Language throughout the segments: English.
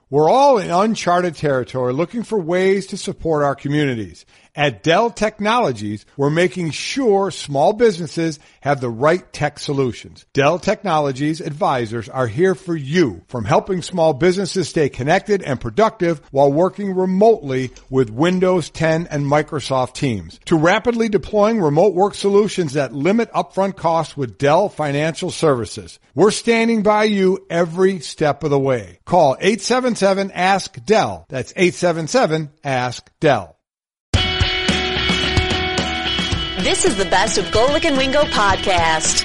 We're all in uncharted territory looking for ways to support our communities. At Dell Technologies, we're making sure small businesses have the right tech solutions. Dell Technologies advisors are here for you, from helping small businesses stay connected and productive while working remotely with Windows 10 and Microsoft Teams, to rapidly deploying remote work solutions that limit upfront costs with Dell Financial Services. We're standing by you every step of the way. Call 877-ASK-DELL. That's 877-ASK-DELL. This is the best of Golic and Wingo podcast.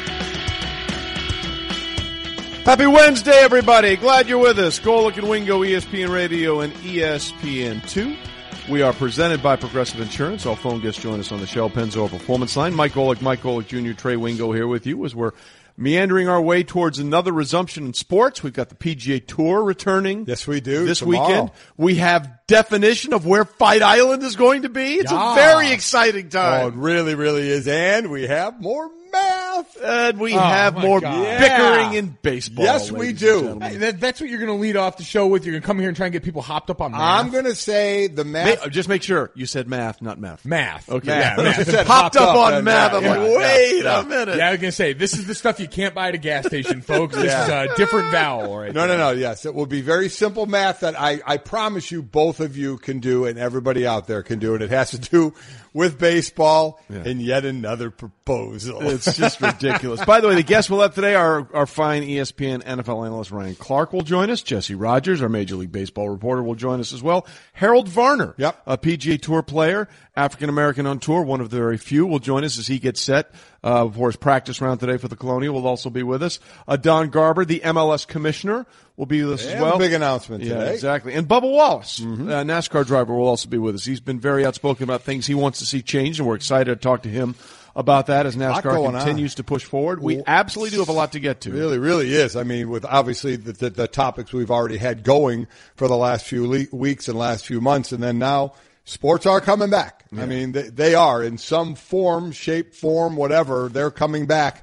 Happy Wednesday, everybody. Glad you're with us. Golic and Wingo, ESPN Radio and ESPN2. We are presented by Progressive Insurance. All phone guests join us on the Shell Pennzoil Performance Line. Mike Golic Jr., Trey Wingo here with you as we're meandering our way towards another resumption in sports. We've got the PGA Tour returning. Yes, we do. This tomorrow. Weekend. We have definition of where Fight Island is going to be. It's a very exciting time. Oh, it really, really is. And we have more math. And we have more bickering in baseball. Yes, we do. That's what you're going to lead off the show with. You're going to come here and try and get people hopped up on math. I'm going to say the math. Just make sure you said math, not meth. Math. Okay. Yeah, math. Hopped up on math. I'm like, wait a minute. Yeah, I was going to say, this is the stuff you can't buy at a gas station, folks. This is a different vowel right No. Yes, it will be very simple math that I promise you both of you can do and everybody out there can do. And it has to do with baseball and yet another proposal. It's just ridiculous. By the way, the guests we'll have today are our fine ESPN NFL analyst Ryan Clark will join us. Jesse Rogers, our Major League Baseball reporter, will join us as well. Harold Varner, a PGA Tour player, African-American on tour, one of the very few, will join us as he gets set for his practice round today for the Colonial. Will also be with us. Don Garber, the MLS commissioner, will be with us as well. A big announcement today. Yeah, exactly. And Bubba Wallace, NASCAR driver, will also be with us. He's been very outspoken about things he wants to see changed, and we're excited to talk to him about that as NASCAR continues to push forward. We absolutely do have a lot to get to. Really, really is. I mean, with obviously the topics we've already had going for the last few weeks and last few months, and then now sports are coming back. Yeah. I mean, they are in some form, shape, form, whatever. They're coming back.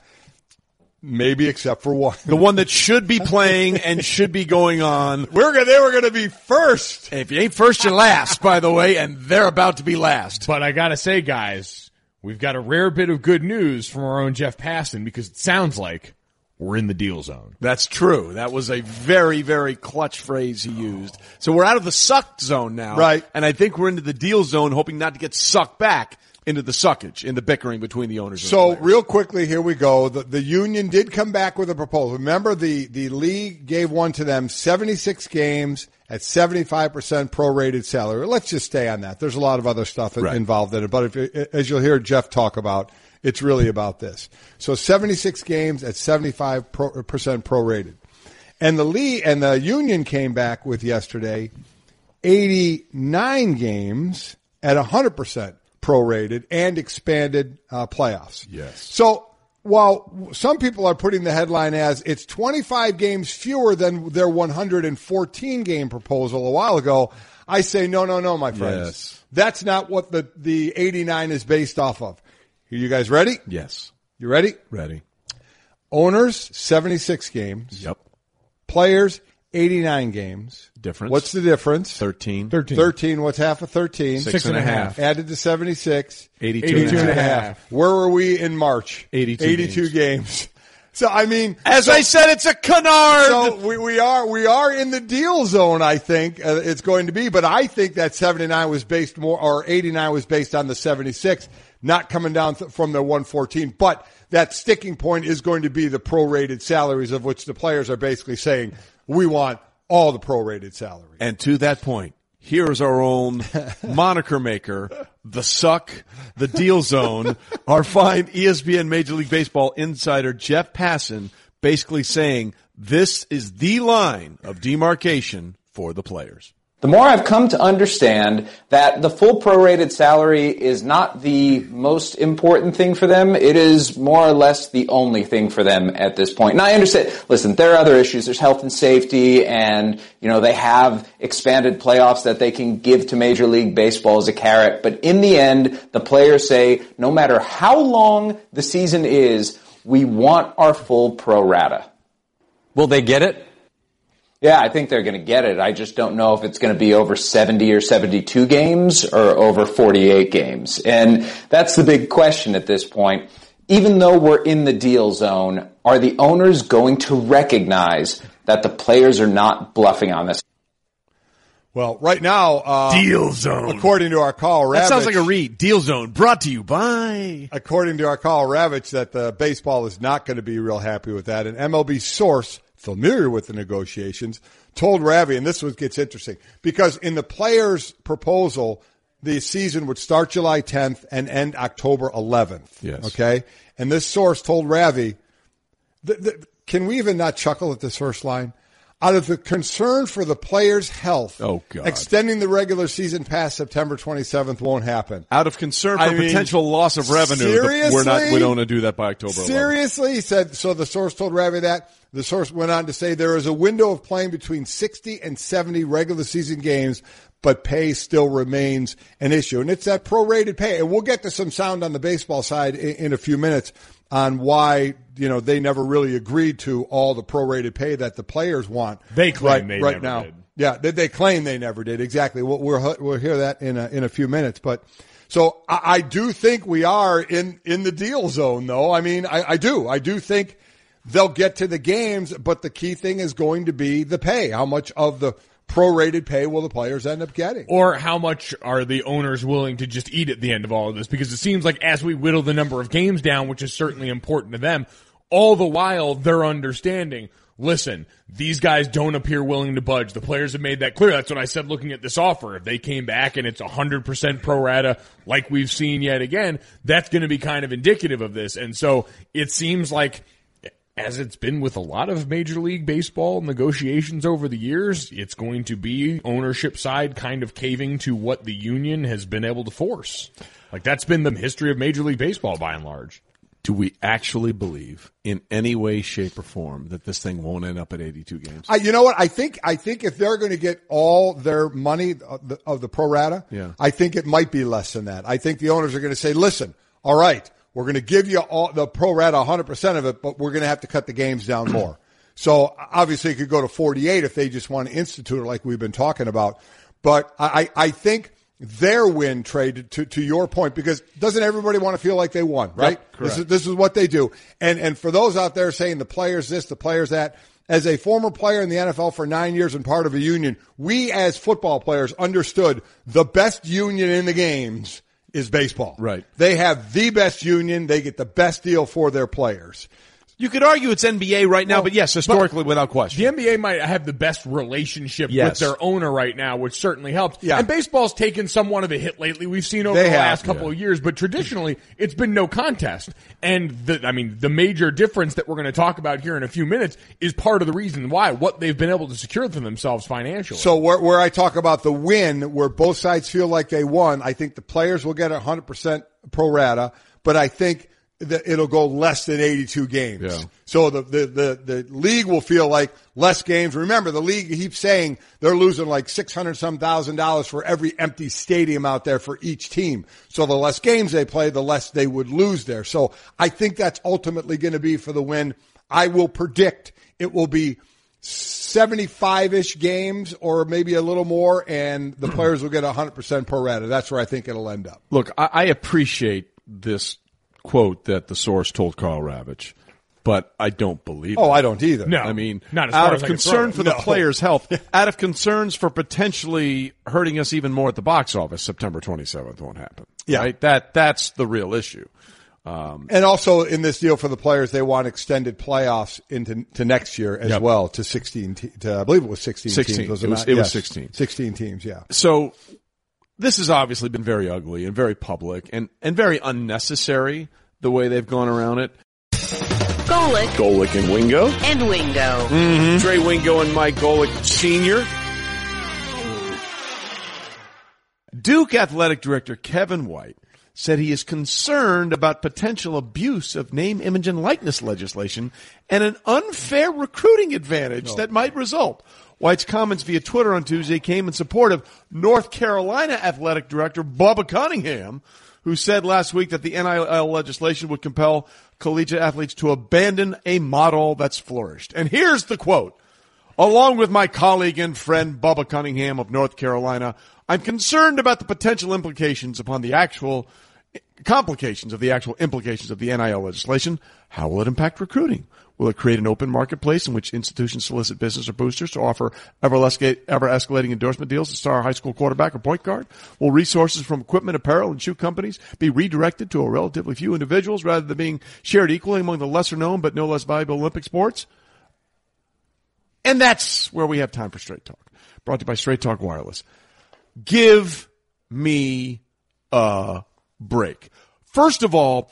Maybe except for one. The one that should be playing and should be going on. They were going to be first. And if you ain't first, you're last, by the way, and they're about to be last. But I got to say, guys, we've got a rare bit of good news from our own Jeff Passan because it sounds like we're in the deal zone. That's true. That was a very, very clutch phrase he used. So we're out of the sucked zone now. Right. And I think we're into the deal zone, hoping not to get sucked back into the suckage, in the bickering between the owners. So real quickly, here we go. The union did come back with a proposal. Remember, the league gave one to them, 76 games at 75% prorated salary. Let's just stay on that. There's a lot of other stuff involved in it. But as you'll hear Jeff talk about, it's really about this. So 76 games at 75% prorated. And the league and the union came back with yesterday 89 games at 100% prorated and expanded playoffs. Yes. So while some people are putting the headline as it's 25 games fewer than their 114 game proposal a while ago, I say no, my friends. Yes. That's not what the 89 is based off of. Are you guys ready? Yes. You ready? Ready. Owners, 76 games. Yep. Players, 89 games. Difference. What's the difference? 13. 13. What's half of 13? 6.5. Added to 76. 82.5. Where were we in March? 82 games. So, I mean. As I said, it's a canard. So we are in the deal zone, I think, it's going to be. But I think that 79 was based more, or 89 was based on the 76, not coming down from the 114. But that sticking point is going to be the prorated salaries, of which the players are basically saying, we want all the prorated salary. And to that point, here's our own moniker maker, the suck, the deal zone, our fine ESPN Major League Baseball insider Jeff Passan, basically saying this is the line of demarcation for the players. The more I've come to understand that the full prorated salary is not the most important thing for them. It is more or less the only thing for them at this point. And I understand, listen, there are other issues. There's health and safety and, they have expanded playoffs that they can give to Major League Baseball as a carrot. But in the end, the players say, no matter how long the season is, we want our full pro rata. Will they get it? Yeah, I think they're going to get it. I just don't know if it's going to be over 70 or 72 games or over 48 games. And that's the big question at this point. Even though we're in the deal zone, are the owners going to recognize that the players are not bluffing on this? Well, right now, Deal Zone. According to our call, Ravitch. That sounds like a read. Deal Zone, brought to you by. According to our call, Ravitch, that the baseball is not going to be real happy with that. An MLB source familiar with the negotiations told Ravi, and this gets interesting, because in the players' proposal, the season would start July 10th and end October 11th. Yes. Okay? And this source told Ravi, can we even not chuckle at this first line? Out of the concern for the players' health, extending the regular season past September 27th won't happen. Out of concern for potential loss of revenue, we don't want to do that by October 11th. Seriously? He said, so the source told Ravi that. The source went on to say there is a window of playing between 60 and 70 regular season games, but pay still remains an issue. And it's that prorated pay. And we'll get to some sound on the baseball side in a few minutes on why, they never really agreed to all the prorated pay that the players want. They claim they never now. did. Yeah, they claim they never did. Exactly. We'll hear that in a few minutes. But so I do think we are in the deal zone, though. I mean, I do. I do think they'll get to the games, but the key thing is going to be the pay. How much of the prorated pay will the players end up getting? Or how much are the owners willing to just eat at the end of all of this? Because it seems like as we whittle the number of games down, which is certainly important to them, all the while they're understanding, listen, these guys don't appear willing to budge. The players have made that clear. That's what I said looking at this offer. If they came back and it's 100% pro rata like we've seen yet again, that's going to be kind of indicative of this. And so it seems like, as it's been with a lot of Major League Baseball negotiations over the years, it's going to be ownership side kind of caving to what the union has been able to force. Like, that's been the history of Major League Baseball by and large. Do we actually believe in any way, shape, or form that this thing won't end up at 82 games? You know what? I think if they're going to get all their money of the pro rata, I think it might be less than that. I think the owners are going to say, listen, all right, we're going to give you all the pro rata 100% of it, but we're going to have to cut the games down more. So obviously it could go to 48 if they just want to institute it like we've been talking about. But I think their win trade to your point, because doesn't everybody want to feel like they won, right? Yep, this is what they do. And for those out there saying the players this, the players that, as a former player in the NFL for 9 years and part of a union, we as football players understood the best union in the games is baseball. Right. They have the best union. They get the best deal for their players. You could argue it's NBA right now, but yes, historically, without question. The NBA might have the best relationship with their owner right now, which certainly helps. Yeah. And baseball's taken somewhat of a hit lately. We've seen over the last couple of years, but traditionally, it's been no contest. And the major difference that we're going to talk about here in a few minutes is part of the reason why, what they've been able to secure for themselves financially. So where I talk about the win, where both sides feel like they won, I think the players will get 100% pro rata, but I think that it'll go less than 82 games. Yeah. So the league will feel like less games. Remember, the league keeps saying they're losing like $600,000 for every empty stadium out there for each team. So the less games they play, the less they would lose there. So I think that's ultimately going to be for the win. I will predict it will be 75-ish games or maybe a little more, and the players will get 100% pro rata. That's where I think it'll end up. Look, I appreciate this quote that the source told Karl Ravitch, but I don't believe it. I don't either. No, I mean, not as far out as of I can concern throw for the players' health, out of concerns for potentially hurting us even more at the box office, September 27th won't happen. Yeah. Right? That's the real issue. And also in this deal for the players, they want extended playoffs into next year as well to 16. I believe it was 16 teams. Was it not? It was 16. 16 teams. Yeah. So this has obviously been very ugly and very public and very unnecessary the way they've gone around it. Golic and Wingo. and Wingo. Mm-hmm. Trey Wingo and Mike Golic Sr. Duke Athletic Director Kevin White said he is concerned about potential abuse of name, image, and likeness legislation and an unfair recruiting advantage that might result. White's comments via Twitter on Tuesday came in support of North Carolina Athletic Director Bubba Cunningham, who said last week that the NIL legislation would compel collegiate athletes to abandon a model that's flourished. And here's the quote. Along with my colleague and friend Bubba Cunningham of North Carolina, I'm concerned about the potential implications upon the actual complications of the actual implications of the NIL legislation. How will it impact recruiting? Will it create an open marketplace in which institutions solicit business or boosters to offer ever-escalating endorsement deals to star a high school quarterback or point guard? Will resources from equipment, apparel, and shoe companies be redirected to a relatively few individuals rather than being shared equally among the lesser-known but no less valuable Olympic sports? And that's where we have time for Straight Talk. Brought to you by Straight Talk Wireless. Give me a break. First of all,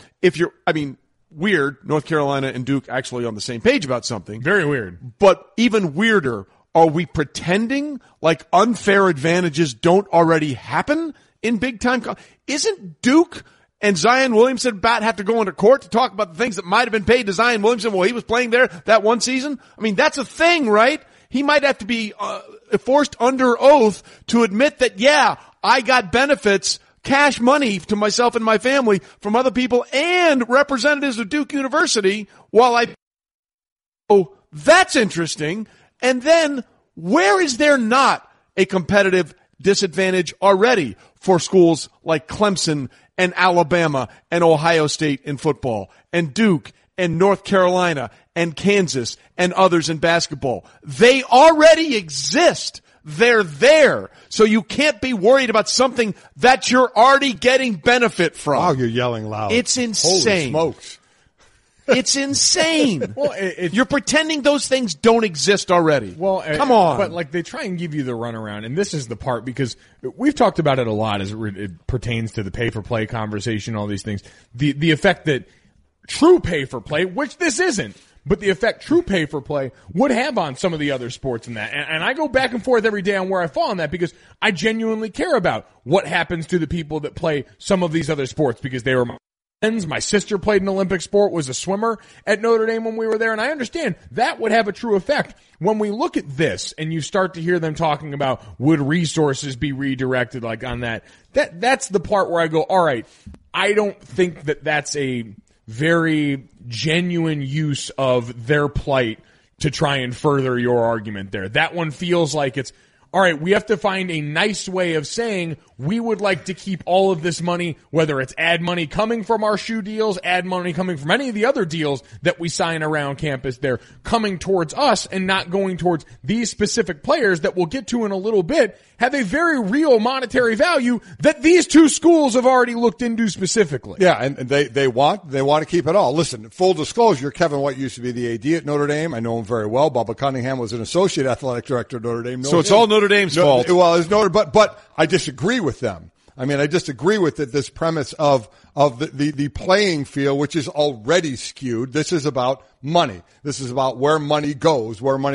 weird, North Carolina and Duke actually on the same page about something. Very weird. But even weirder, are we pretending like unfair advantages don't already happen in big-time Isn't Duke and Zion Williamson about have to go into court to talk about the things that might have been paid to Zion Williamson while he was playing there that one season? I mean, that's a thing, right? He might have to be forced under oath to admit that, yeah, I got benefits, cash money to myself and my family from other people and representatives of Duke University while Oh, that's interesting. And then where is there not a competitive disadvantage already for schools like Clemson and Alabama and Ohio State in football and Duke and North Carolina and Kansas and others in basketball? They already exist. They're there. So you can't be worried about something that you're already getting benefit from. Wow, you're yelling loud. It's insane. Holy smokes. It's insane. Well, you're pretending those things don't exist already. Well, come on. But like they try and give you the runaround, and this is the part because we've talked about it a lot as it pertains to the pay-for-play conversation, all these things. The effect that true pay-for-play, which this isn't, but the effect true pay-for-play would have on some of the other sports in that. And I go back and forth every day on where I fall on that because I genuinely care about what happens to the people that play some of these other sports because they were my friends. My sister played an Olympic sport, was a swimmer at Notre Dame when we were there, and I understand that would have a true effect. When we look at this and you start to hear them talking about would resources be redirected like on that's the part where I go, all right, I don't think that that's a very genuine use of their plight to try and further your argument there. That one feels like it's, all right, we have to find a nice way of saying we would like to keep all of this money, whether it's ad money coming from our shoe deals, ad money coming from any of the other deals that we sign around campus there, coming towards us and not going towards these specific players that we'll get to in a little bit, have a very real monetary value that these two schools have already looked into specifically. Yeah, and they want to keep it all. Listen, full disclosure, Kevin White used to be the AD at Notre Dame. I know him very well. Bubba Cunningham was an associate athletic director at Notre Dame. So it's all Notre Dame's fault. Well, it's but I disagree with them. I mean, I disagree with this premise of the playing field, which is already skewed. This is about money. This is about where money goes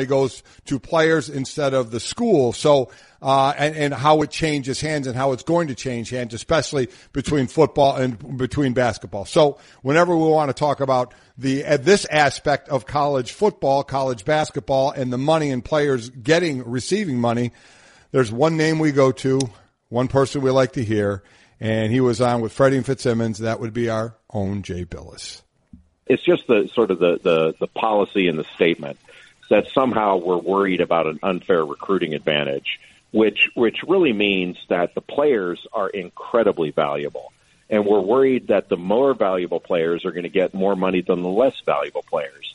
to players instead of the school. So, and how it changes hands and how it's going to change hands, especially between football and between basketball. So whenever we want to talk about this aspect of college football, college basketball, and the money and players receiving money, there's one name we go to, one person we like to hear, and he was on with Freddie and Fitzsimmons. That would be our own Jay Billis. It's just the policy and the statement that somehow we're worried about an unfair recruiting advantage, which really means that the players are incredibly valuable. And we're worried that the more valuable players are going to get more money than the less valuable players,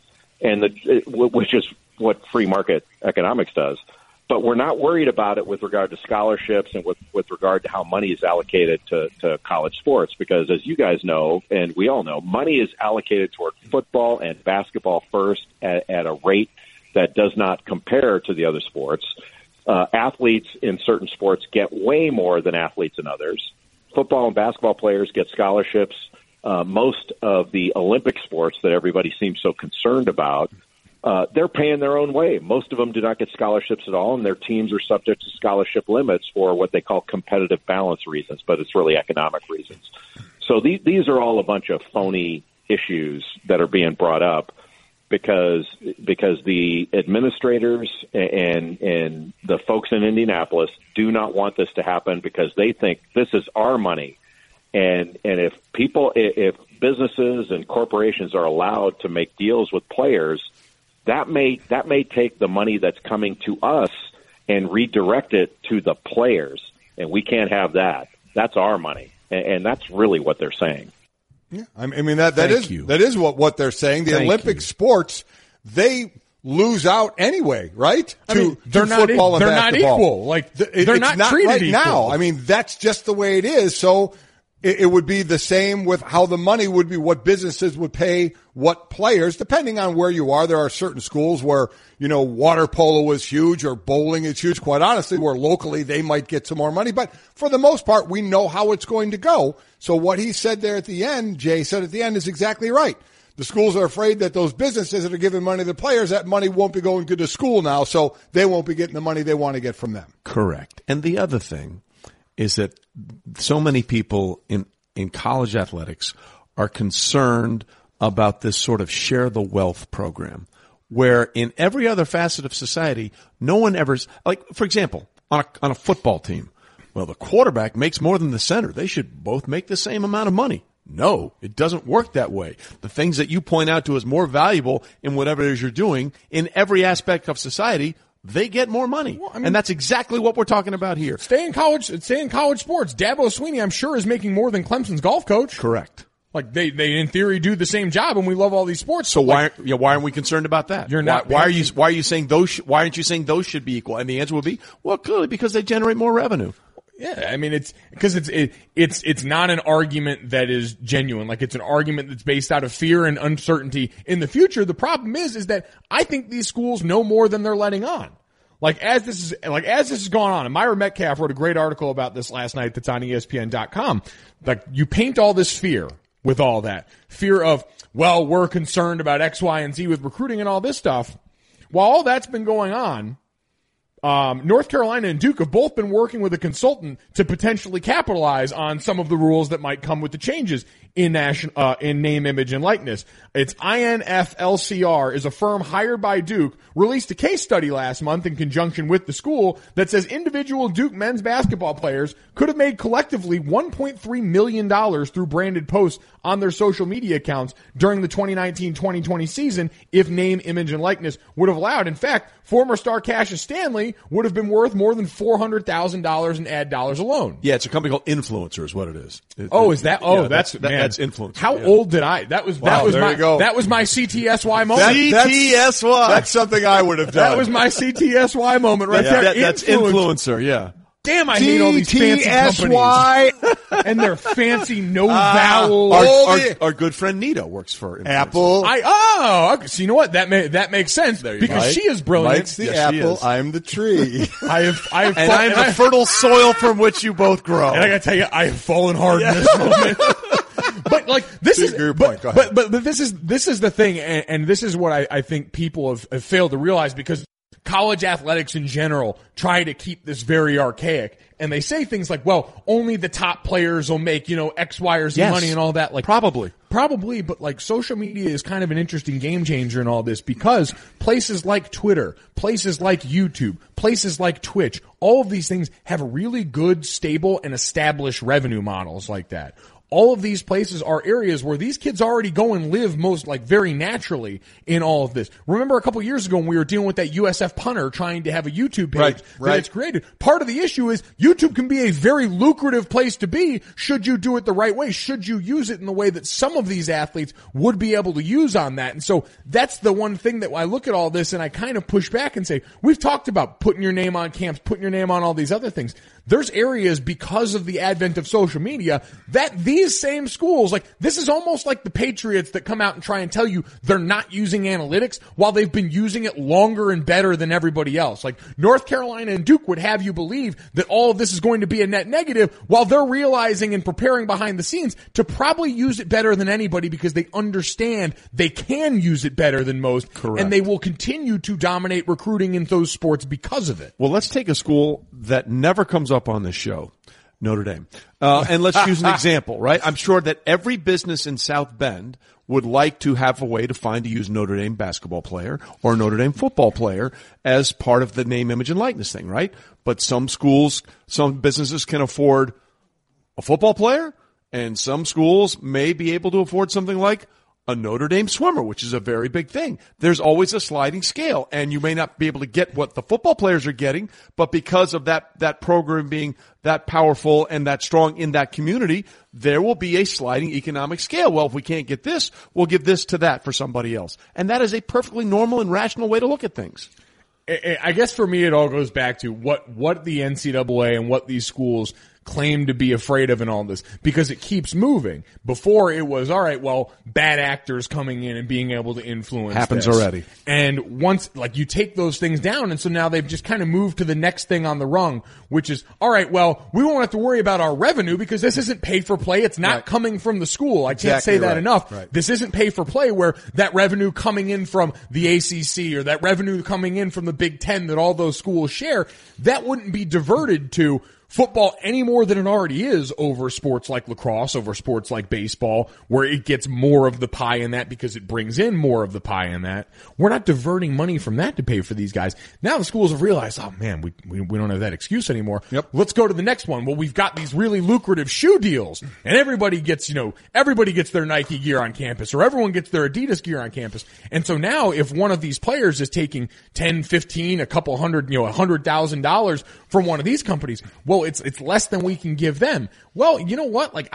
which is what free market economics does. But we're not worried about it with regard to scholarships and with regard to how money is allocated to college sports, because as you guys know, and we all know, money is allocated toward football and basketball first at a rate that does not compare to the other sports. Athletes in certain sports get way more than athletes in others. Football and basketball players get scholarships. Most of the Olympic sports that everybody seems so concerned about, they're paying their own way. Most of them do not get scholarships at all, and their teams are subject to scholarship limits for what they call competitive balance reasons, but it's really economic reasons. So these are all a bunch of phony issues that are being brought up because the administrators and the folks in Indianapolis do not want this to happen because they think this is our money. And if businesses and corporations are allowed to make deals with players that may take the money that's coming to us and redirect it to the players, and we can't have that. That's our money, and that's really what they're saying. Yeah, I mean that is what they're saying. The Olympic sports, they lose out anyway, right? They're not football and they're basketball. not equal. Like they're not treated right equal now. I mean, that's just the way it is. So it would be the same with how the money would be, what businesses would pay what players, depending on where you are. There are certain schools where, water polo is huge or bowling is huge, quite honestly, where locally they might get some more money. But for the most part, we know how it's going to go. So what he said there at the end, Jay said at the end, is exactly right. The schools are afraid that those businesses that are giving money to the players, that money won't be going to the school now, so they won't be getting the money they want to get from them. Correct. And the other thing is that so many people in college athletics are concerned about this sort of share the wealth program, where in every other facet of society, no one ever, like, for example, on a football team, well, the quarterback makes more than the center. They should both make the same amount of money. No, it doesn't work that way. The things that you point out to as more valuable in whatever it is you're doing in every aspect of society, they get more money. Well, and that's exactly what we're talking about here. Stay in college sports. Dabo Sweeney, I'm sure, is making more than Clemson's golf coach. Correct. Like they in theory do the same job, and we love all these sports. So why aren't we concerned about that? You're not. Why are you saying those? Why aren't you saying those should be equal? And the answer would be, well, clearly because they generate more revenue. Yeah, I mean it's because it's not an argument that is genuine. Like it's an argument that's based out of fear and uncertainty in the future. The problem is that I think these schools know more than they're letting on. Like as this has gone on, and Myra Metcalf wrote a great article about this last night that's on ESPN.com. Like you paint all this fear with all that fear of, well, we're concerned about X, Y, and Z with recruiting and all this stuff. While all that's been going on, North Carolina and Duke have both been working with a consultant to potentially capitalize on some of the rules that might come with the changes in name, image, and likeness. It's INFLCR is a firm hired by Duke, released a case study last month in conjunction with the school that says individual Duke men's basketball players could have made collectively $1.3 million through branded posts on their social media accounts during the 2019-2020 season if name, image, and likeness would have allowed. In fact, former star Cassius Stanley would have been worth more than $400,000 in ad dollars alone. Yeah, it's a company called Influencer is what it is. That's Influencer. How old did I? That was my CTSY moment. CTSY. That's something I would have done. That was my CTSY moment right there. That's Influencer, yeah. Damn, I hate all these fancy companies. And their fancy no vowel. Our good friend Nita works for Influencer. Apple. Okay. So you know what? That makes sense because she is brilliant. Mike's the apple. I'm the tree. I'm the fertile soil from which you both grow. And I gotta tell you, I have fallen hard in this moment. But like this is this is the thing, and this is what I think people have failed to realize, because college athletics in general try to keep this very archaic, and they say things like, well, only the top players will make, X, Y, or Z money and all that. Like Probably, but like social media is kind of an interesting game changer in all this, because places like Twitter, places like YouTube, places like Twitch, all of these things have really good, stable, and established revenue models like that. All of these places are areas where these kids already go and live very naturally in all of this. Remember a couple years ago when we were dealing with that USF punter trying to have a YouTube page that it's created. Part of the issue is YouTube can be a very lucrative place to be should you do it the right way, should you use it in the way that some of these athletes would be able to use on that. And so that's the one thing that I look at all this and I kind of push back and say, we've talked about putting your name on camps, putting your name on all these other things. There's areas, because of the advent of social media, that these same schools, like this is almost like the Patriots that come out and try and tell you they're not using analytics while they've been using it longer and better than everybody else. Like North Carolina and Duke would have you believe that all of this is going to be a net negative, while they're realizing and preparing behind the scenes to probably use it better than anybody, because they understand they can use it better than most. Correct. And they will continue to dominate recruiting in those sports because of it. Well, let's take a school that never comes up on this show, Notre Dame. And let's use an example, right? I'm sure that every business in South Bend would like to have a way to use Notre Dame basketball player or Notre Dame football player as part of the name, image, and likeness thing, right? But some schools, some businesses can afford a football player, and some schools may be able to afford something like a Notre Dame swimmer, which is a very big thing. There's always a sliding scale, and you may not be able to get what the football players are getting, but because of that program being that powerful and that strong in that community, there will be a sliding economic scale. Well, if we can't get this, we'll give this to that for somebody else. And that is a perfectly normal and rational way to look at things. I guess for me, it all goes back to what the NCAA and what these schools claim to be afraid of in all this, because it keeps moving. Before it was, all right, well, bad actors coming in and being able to influence happens this. Already. And once, like, you take those things down, and so now they've just kind of moved to the next thing on the rung, which is, all right, well, we won't have to worry about our revenue because this isn't paid for play. It's not coming from the school. I can't say that enough. Right. This isn't pay for play where that revenue coming in from the ACC or that revenue coming in from the Big Ten that all those schools share, that wouldn't be diverted to football any more than it already is over sports like lacrosse, over sports like baseball, where it gets more of the pie in that because it brings in more of the pie in that. We're not diverting money from that to pay for these guys. Now the schools have realized, oh man, we don't have that excuse anymore. Yep. Let's go to the next one. Well, we've got these really lucrative shoe deals, and everybody gets their Nike gear on campus, or everyone gets their Adidas gear on campus. And so now if one of these players is taking 10, 15, a couple hundred, $100,000 from one of these companies, well, it's less than we can give them. Well, you know what? Like,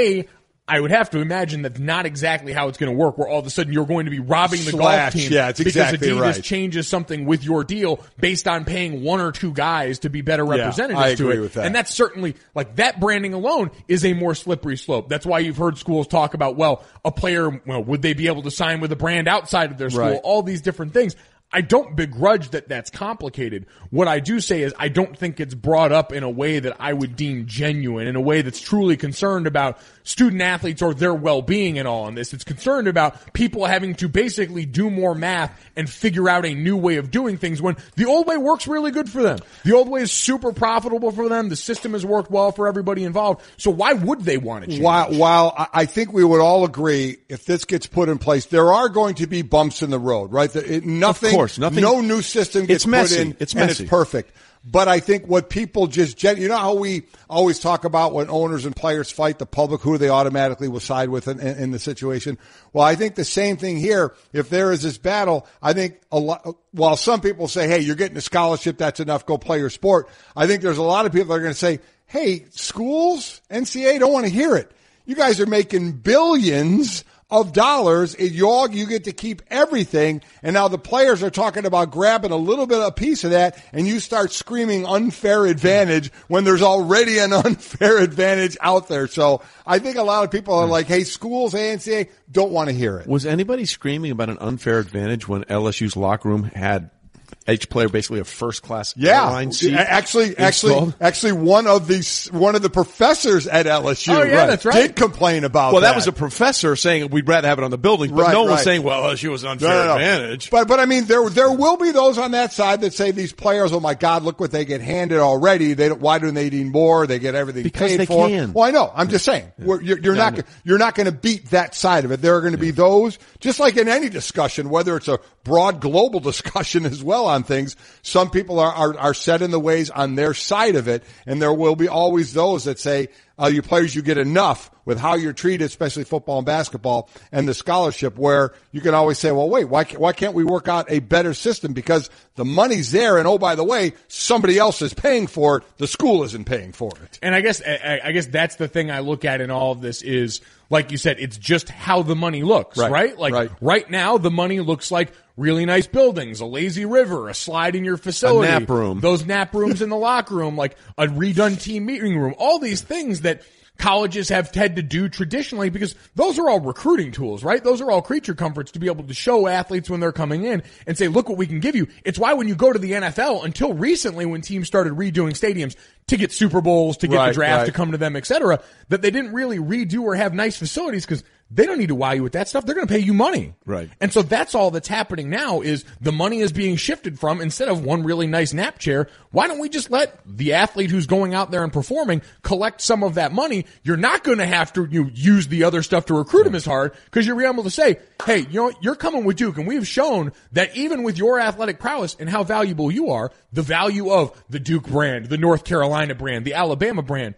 I would have to imagine that's not exactly how it's going to work, where all of a sudden you're going to be robbing the golf team because Adidas changes something with your deal based on paying one or two guys to be better representatives I agree to it. with that. And that's certainly, like, that branding alone is a more slippery slope. That's why you've heard schools talk about, well, a player, would they be able to sign with a brand outside of their school? Right. All these different things. I don't begrudge that that's complicated. What I do say is I don't think it's brought up in a way that I would deem genuine, in a way that's truly concerned about student athletes or their well-being and all in this. It's concerned about people having to basically do more math and figure out a new way of doing things when the old way works really good for them. The old way is super profitable for them. The system has worked well for everybody involved. So why would they want to change? While I think we would all agree, if this gets put in place, there are going to be bumps in the road, right? Nothing. No new system gets put in, it's and messy. it's perfect. But I think what people you know how we always talk about when owners and players fight the public, who they automatically will side with in the situation. Well, I think the same thing here. If there is this battle, I think while some people say, hey, you're getting a scholarship, that's enough, go play your sport. I think there's a lot of people that are going to say, hey, schools, NCAA don't want to hear it. You guys are making billions of dollars. You get to keep everything. And now the players are talking about grabbing a little bit of a piece of that, and you start screaming unfair advantage when there's already an unfair advantage out there. So I think a lot of people are like, hey, schools, NCAA don't want to hear it. Was anybody screaming about an unfair advantage when LSU's locker room had each player basically a first-class airline seat? Actually, one of the professors at LSU, that's right, did complain about that. Well, that was a professor saying we'd rather have it on the building, but no one was saying, well, LSU was an unfair advantage. But I mean, there will be those on that side that say these players, oh my God, look what they get handed already. Why do they need more? They get everything because paid for. Can. Well, I know. I'm just saying, you're not going to beat that side of it. There are going to be those, just like in any discussion, whether it's a broad global discussion as well on things. Some people are set in the ways on their side of it, and there will be always those that say, you players, you get enough with how you're treated, especially football and basketball, and the scholarship, where you can always say, well, wait, why can't we work out a better system? Because the money's there, and oh, by the way, somebody else is paying for it. The school isn't paying for it. And I guess that's the thing I look at in all of this is, like you said, it's just how the money looks, right? Right now, the money looks like really nice buildings, a lazy river, a slide in your facility, a nap room, those nap rooms in the locker room, like a redone team meeting room, all these things that colleges have had to do traditionally, because those are all recruiting tools, right? Those are all creature comforts to be able to show athletes when they're coming in and say, look what we can give you. It's why when you go to the NFL, until recently when teams started redoing stadiums to get Super Bowls, to get the draft to come to them, etc., that they didn't really redo or have nice facilities because they don't need to wow you with that stuff. They're going to pay you money. Right. And so that's all that's happening now is the money is being shifted from, instead of one really nice nap chair, why don't we just let the athlete who's going out there and performing collect some of that money? You're not going to have to use the other stuff to recruit him as hard, because you're able to say, hey, you're coming with Duke, and we've shown that even with your athletic prowess and how valuable you are, the value of the Duke brand, the North Carolina brand, the Alabama brand,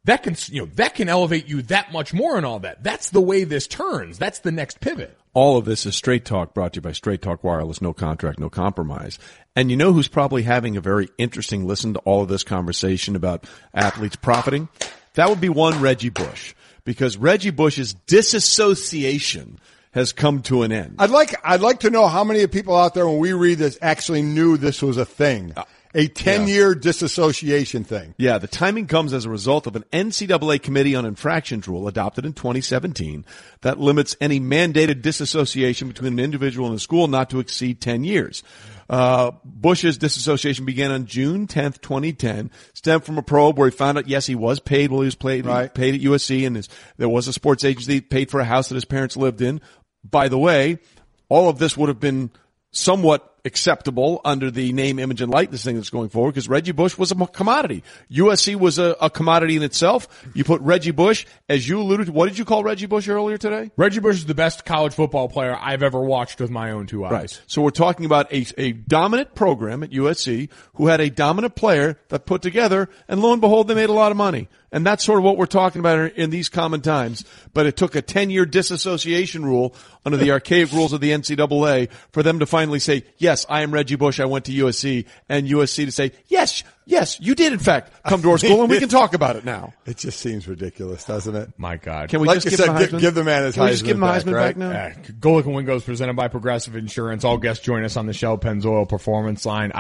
that can elevate you that much more and all that. That's the way this turns. That's the next pivot. All of this is Straight Talk, brought to you by Straight Talk Wireless. No contract, no compromise. And you know who's probably having a very interesting listen to all of this conversation about athletes profiting? That would be one Reggie Bush. Because Reggie Bush's disassociation has come to an end. I'd like to know how many people out there when we read this actually knew this was a thing. A 10-year disassociation thing. Yeah, the timing comes as a result of an NCAA Committee on Infractions rule adopted in 2017 that limits any mandated disassociation between an individual and a school not to exceed 10 years. Bush's disassociation began on June 10th, 2010, stemmed from a probe where he found out, yes, he was paid while he was paid at USC, and there was a sports agency that paid for a house that his parents lived in. By the way, all of this would have been somewhat acceptable under the name, image, and likeness thing that's going forward because Reggie Bush was a commodity. USC was a commodity in itself. You put Reggie Bush, as you alluded to, what did you call Reggie Bush earlier today? Reggie Bush is the best college football player I've ever watched with my own two eyes. Right. So we're talking about a dominant program at USC who had a dominant player that put together, and lo and behold, they made a lot of money. And that's sort of what we're talking about in these common times. But it took a 10-year disassociation rule under the archaic rules of the NCAA for them to finally say, yes, I am Reggie Bush, I went to USC, and USC to say, yes, you did in fact come to our school, and we can talk about it now. It just seems ridiculous, doesn't it? My God. Can we like just give the man his Heisman back? Can we just give him a Heisman back now? Golic and Wingo is presented by Progressive Insurance. All guests join us on the Shell Pennzoil Performance Line.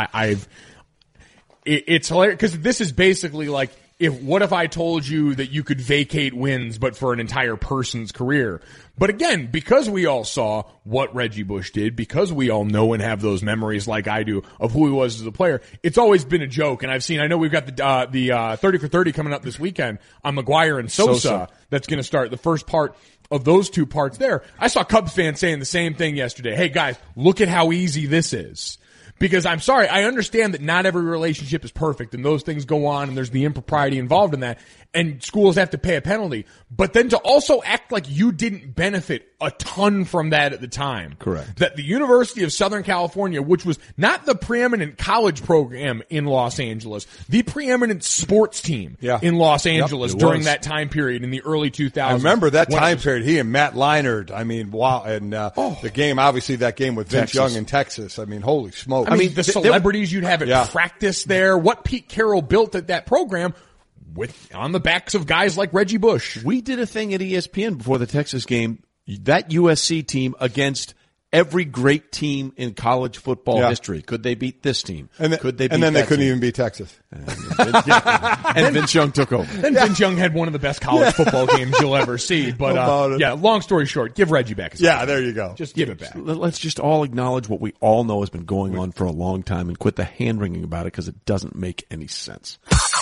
It's hilarious because this is basically like, what if I told you that you could vacate wins, but for an entire person's career? But again, because we all saw what Reggie Bush did, because we all know and have those memories like I do of who he was as a player, it's always been a joke. And I know we've got the 30 for 30 coming up this weekend on McGuire and Sosa. That's going to start the first part of those two parts there. I saw Cubs fans saying the same thing yesterday. Hey guys, look at how easy this is. Because I'm sorry, I understand that not every relationship is perfect and those things go on and there's the impropriety involved in that and schools have to pay a penalty. But then to also act like you didn't benefit a ton from that at the time. Correct. That the University of Southern California, which was not the preeminent college program in Los Angeles, the preeminent sports team in Los Angeles during that time period in the early 2000s. I remember that time period. He and Matt Leinart, I mean, wow. And the game, obviously that game with Vince Young in Texas. I mean, holy smoke. I mean, the celebrities you'd have at practice there, what Pete Carroll built at that program on the backs of guys like Reggie Bush. We did a thing at ESPN before the Texas game, that USC team against every great team in college football history. Could they beat this team? Could they beat and then they couldn't team? even beat Texas. And Vince Young took over. Then Vince Young had one of the best college football games you'll ever see. But long story short, give Reggie back his time. There you go. Just give it back. Let's just all acknowledge what we all know has been going on for a long time and quit the hand-wringing about it because it doesn't make any sense.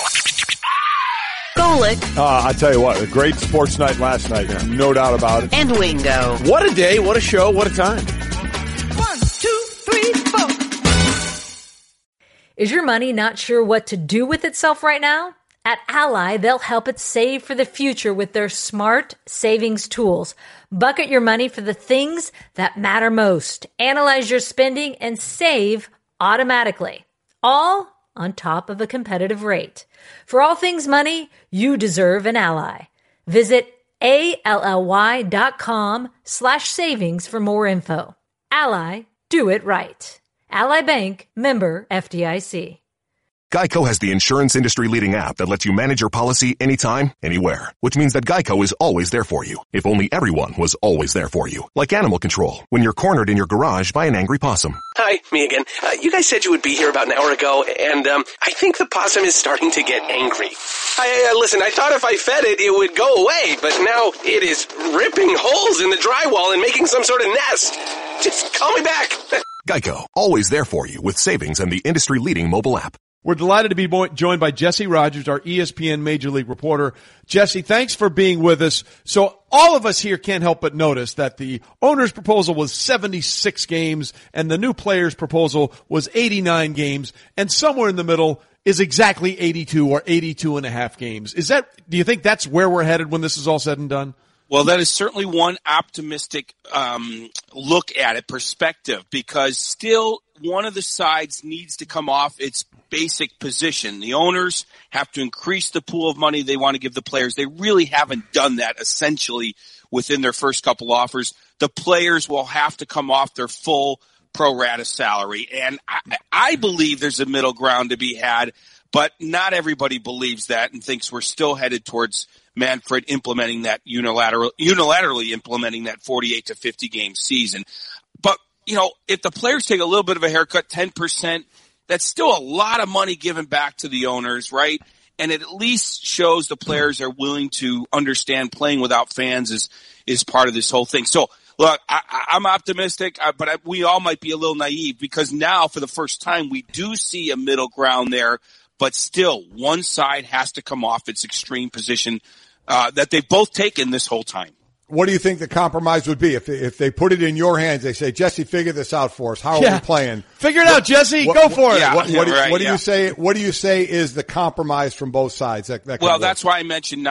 Golic. I tell you what, a great sports night last night, no doubt about it. And Wingo. What a day, what a show, what a time. 1, 2, 3, 4. Is your money not sure what to do with itself right now? At Ally, they'll help it save for the future with their smart savings tools. Bucket your money for the things that matter most. Analyze your spending and save automatically. All on top of a competitive rate. For all things money, you deserve an Ally. Visit ALLY.com/savings for more info. Ally, do it right. Ally Bank, member FDIC. Geico has the insurance industry-leading app that lets you manage your policy anytime, anywhere. Which means that Geico is always there for you. If only everyone was always there for you. Like animal control, when you're cornered in your garage by an angry possum. Hi, me again. You guys said you would be here about an hour ago, and I think the possum is starting to get angry. Listen, I thought if I fed it, it would go away, but now it is ripping holes in the drywall and making some sort of nest. Just call me back. Geico, always there for you with savings and the industry-leading mobile app. We're delighted to be joined by Jesse Rogers, our ESPN Major League reporter. Jesse, thanks for being with us. So all of us here can't help but notice that the owner's proposal was 76 games and the new player's proposal was 89 games, and somewhere in the middle is exactly 82 or 82 and a half games. Do you think that's where we're headed when this is all said and done? Well, that is certainly one optimistic look at it, perspective, because still one of the sides needs to come off its basic position. The owners have to increase the pool of money they want to give the players. They really haven't done that essentially within their first couple offers. The players will have to come off their full pro rata salary. And I believe there's a middle ground to be had, but not everybody believes that and thinks we're still headed towards Manfred implementing that unilaterally implementing that 48 to 50 game season. But, if the players take a little bit of a haircut, 10%, that's still a lot of money given back to the owners, right? And it at least shows the players are willing to understand playing without fans is part of this whole thing. So, look, I'm optimistic, but we all might be a little naive because now for the first time we do see a middle ground there, but still one side has to come off its extreme position that they've both taken this whole time. What do you think the compromise would be if they put it in your hands? They say, Jesse, figure this out for us. How are we playing? Figure it out, Jesse. Go for it. What do you say? What do you say is the compromise from both sides? That's why I mentioned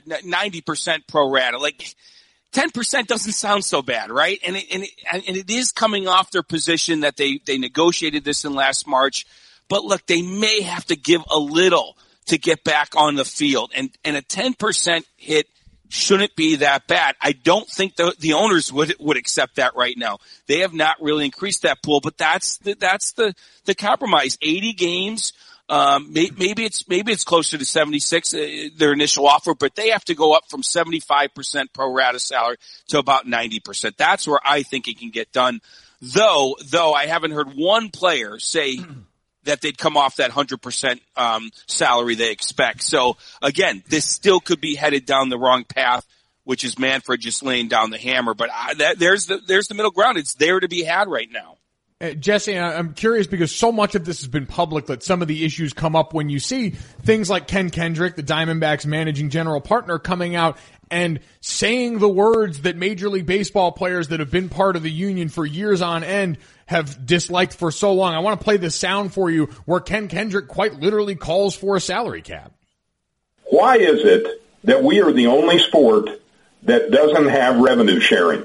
90% pro rata. Like 10% doesn't sound so bad, right? And it is coming off their position that they negotiated this in last March. But look, they may have to give a little to get back on the field, and a 10% hit shouldn't be that bad. I don't think the owners would accept that right now. They have not really increased that pool, but that's the compromise. 80 games, maybe it's closer to 76, their initial offer, but they have to go up from 75% pro rata salary to about 90%. That's where I think it can get done. Though I haven't heard one player say that they'd come off that 100% salary they expect. So again, this still could be headed down the wrong path, which is Manfred just laying down the hammer. But there's the middle ground. It's there to be had right now. Jesse, I'm curious because so much of this has been public that some of the issues come up when you see things like Ken Kendrick, the Diamondbacks managing general partner, coming out and saying the words that Major League Baseball players that have been part of the union for years on end have disliked for so long. I want to play this sound for you where Ken Kendrick quite literally calls for a salary cap. Why is it that we are the only sport that doesn't have revenue sharing?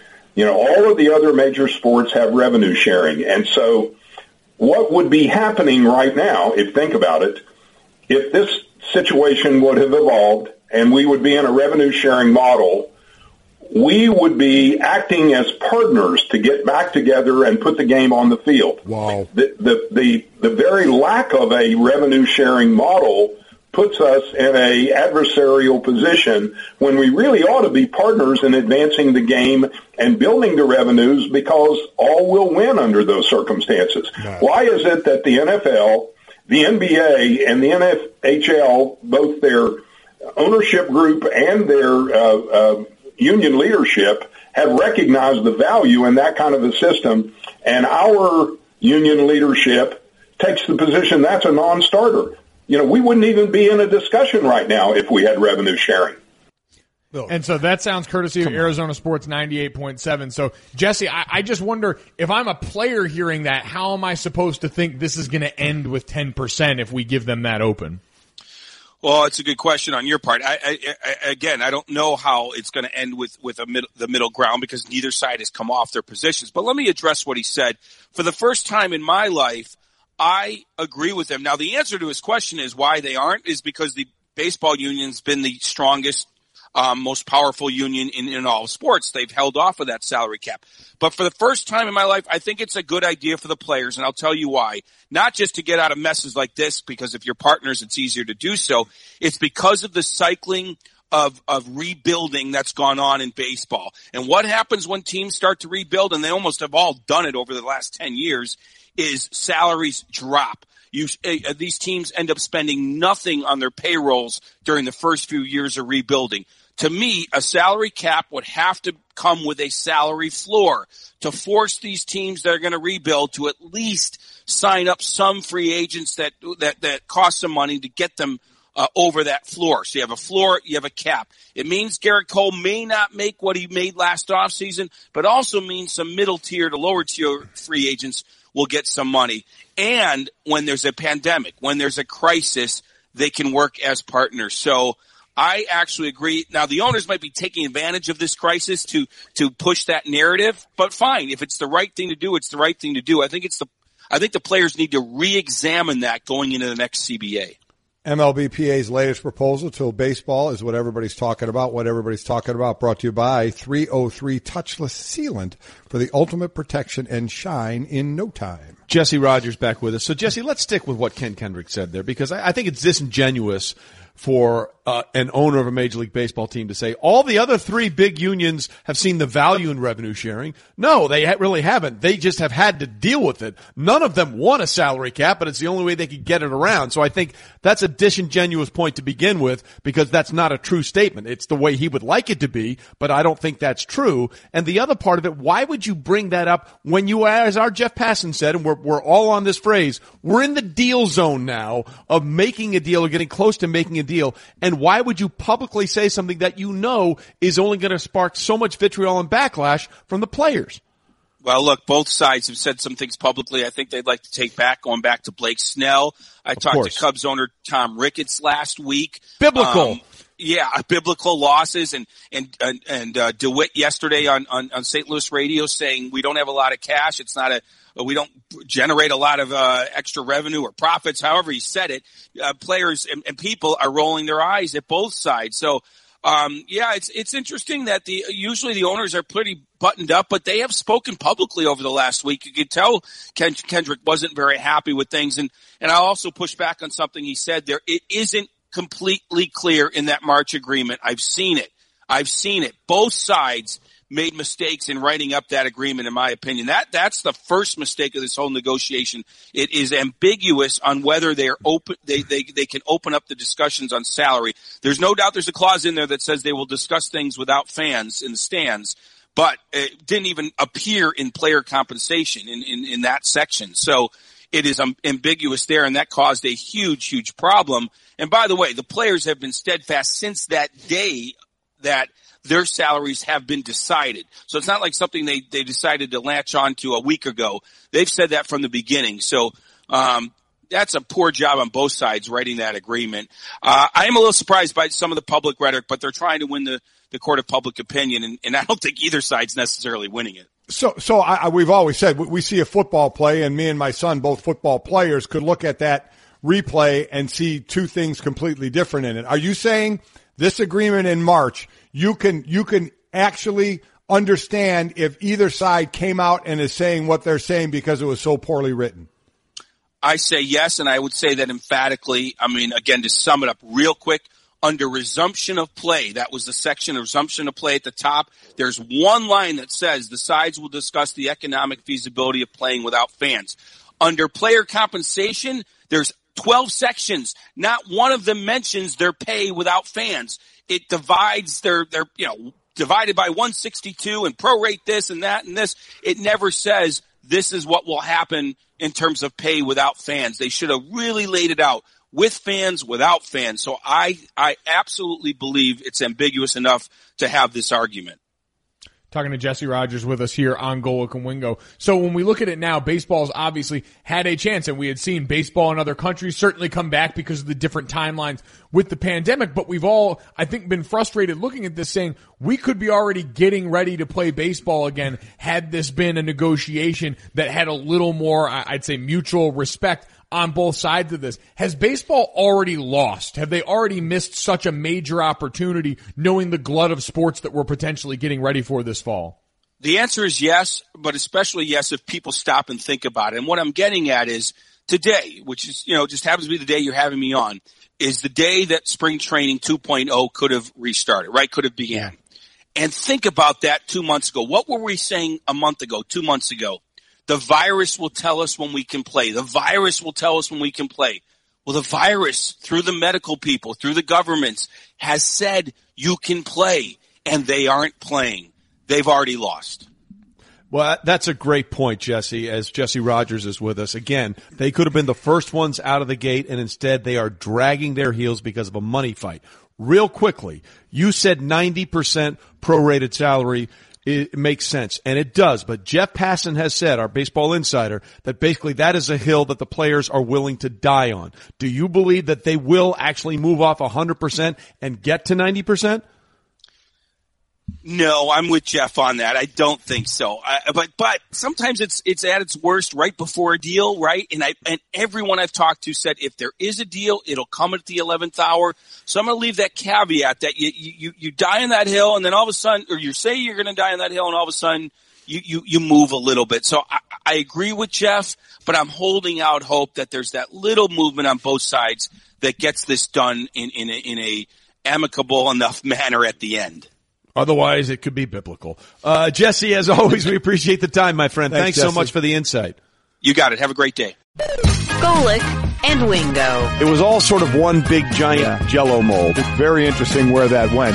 All of the other major sports have revenue sharing. And so what would be happening right now, think about it, if this situation would have evolved and we would be in a revenue sharing model, we would be acting as partners to get back together and put the game on the field. Wow. The very lack of a revenue sharing model puts us in a adversarial position when we really ought to be partners in advancing the game and building the revenues because all will win under those circumstances. No. Why is it that the NFL, the NBA, and the NHL, both their ownership group and their union leadership have recognized the value in that kind of a system, and our union leadership takes the position that's a non-starter? We wouldn't even be in a discussion right now if we had revenue sharing. And so that sounds courtesy of Arizona Sports 98.7. So, Jesse, I just wonder, if I'm a player hearing that, how am I supposed to think this is going to end with 10% if we give them that open? Well, it's a good question on your part. I don't know how it's going to end with the middle ground because neither side has come off their positions. But let me address what he said. For the first time in my life, I agree with him. Now, the answer to his question is why they aren't is because the baseball union's been the strongest, most powerful union in all sports. They've held off of that salary cap. But for the first time in my life, I think it's a good idea for the players, and I'll tell you why. Not just to get out of messes like this, because if you're partners, it's easier to do so. It's because of the cycling of rebuilding that's gone on in baseball. And what happens when teams start to rebuild, and they almost have all done it over the last 10 years, is salaries drop. These teams end up spending nothing on their payrolls during the first few years of rebuilding. To me, a salary cap would have to come with a salary floor to force these teams that are going to rebuild to at least sign up some free agents that cost some money to get them over that floor. So you have a floor, you have a cap. It means Garrett Cole may not make what he made last offseason, but also means some middle tier to lower tier free agents will get some money. And when there's a pandemic, when there's a crisis, they can work as partners. So I actually agree. Now, the owners might be taking advantage of this crisis to push that narrative, but fine. If it's the right thing to do, it's the right thing to do. I think the players need to re-examine that going into the next CBA. MLBPA's latest proposal to baseball is what everybody's talking about. What everybody's talking about brought to you by 303 Touchless Sealant for the ultimate protection and shine in no time. Jesse Rogers back with us. So, Jesse, let's stick with what Ken Kendrick said there, because I think it's disingenuous for an owner of a Major League Baseball team to say all the other three big unions have seen the value in revenue sharing. No, they really haven't. They just have had to deal with it. None of them want a salary cap, but it's the only way they could get it around. So I think that's a disingenuous point to begin with, because that's not a true statement. It's the way he would like it to be, but I don't think that's true. And the other part of it, why would you bring that up when you, as our Jeff Passan said, and we're all on this phrase, we're in the deal zone now of making a deal or getting close to making a deal. And why would you publicly say something that you know is only going to spark so much vitriol and backlash from the players? Well, look, both sides have said some things publicly I think they'd like to take back, going back to Blake Snell. I talked to Cubs owner Tom Ricketts last week. Biblical. Biblical losses, and DeWitt yesterday on St. Louis radio saying we don't have a lot of cash. It's not we don't generate a lot of extra revenue or profits. However he said it, players and people are rolling their eyes at both sides. So, it's interesting that usually the owners are pretty buttoned up, but they have spoken publicly over the last week. You could tell Kendrick wasn't very happy with things, and I'll also push back on something he said there. It isn't completely clear in that March agreement. I've seen it. Both sides made mistakes in writing up that agreement, in my opinion. That's the first mistake of this whole negotiation. It is ambiguous on whether they're open, they can open up the discussions on salary. There's no doubt there's a clause in there that says they will discuss things without fans in the stands, but it didn't even appear in player compensation in that section. So it is ambiguous there, and that caused a huge, huge problem. And by the way, the players have been steadfast since that day that their salaries have been decided. So it's not like something they decided to latch on to a week ago. They've said that from the beginning. So that's a poor job on both sides writing that agreement. I am a little surprised by some of the public rhetoric, but they're trying to win the court of public opinion, and I don't think either side's necessarily winning it. So we've always said we see a football play, and me and my son, both football players, could look at that replay and see two things completely different in it. Are you saying this agreement in March, you can actually understand if either side came out and is saying what they're saying because it was so poorly written? I say yes, and I would say that emphatically. I mean, again, to sum it up real quick, under resumption of play, that was the section of resumption of play at the top. There's one line that says the sides will discuss the economic feasibility of playing without fans. Under player compensation, there's 12 sections. Not one of them mentions their pay without fans. It divides their divided by 162 and prorate this and that and this. It never says this is what will happen in terms of pay without fans. They should have really laid it out. With fans, without fans. So I absolutely believe it's ambiguous enough to have this argument. Talking to Jesse Rogers with us here on Golic and Wingo. So when we look at it now, baseball's obviously had a chance, and we had seen baseball in other countries certainly come back because of the different timelines with the pandemic, but we've all, I think, been frustrated looking at this saying we could be already getting ready to play baseball again had this been a negotiation that had a little more, I'd say, mutual respect on both sides of this. Has baseball already lost? Have they already missed such a major opportunity knowing the glut of sports that we're potentially getting ready for this fall? The answer is yes, but especially yes if people stop and think about it. And what I'm getting at is today, which is, just happens to be the day you're having me on, is the day that spring training 2.0 could have restarted, right? Could have began. And think about that 2 months ago. What were we saying a month ago, 2 months ago? The virus will tell us when we can play. The virus will tell us when we can play. Well, the virus, through the medical people, through the governments, has said you can play, and they aren't playing. They've already lost. Well, that's a great point, Jesse, as Jesse Rogers is with us. Again, they could have been the first ones out of the gate, and instead they are dragging their heels because of a money fight. Real quickly, you said 90% prorated salary. it makes sense, and it does. But Jeff Passan has said, our baseball insider, that basically that is a hill that the players are willing to die on. Do you believe that they will actually move off 100% and get to 90%? No, I'm with Jeff on that. I don't think so. But sometimes it's at its worst right before a deal, right? And everyone I've talked to said if there is a deal, it'll come at the 11th hour. So I'm going to leave that caveat that you die on that hill, and then all of a sudden, or you say you're going to die on that hill, and all of a sudden you move a little bit. So I agree with Jeff, but I'm holding out hope that there's that little movement on both sides that gets this done in a amicable enough manner at the end. Otherwise, it could be biblical. Jesse, as always, we appreciate the time, my friend. Thanks so much for the insight. You got it. Have a great day. Golic and Wingo. It was all sort of one big, giant Jell-O mold. It's very interesting where that went.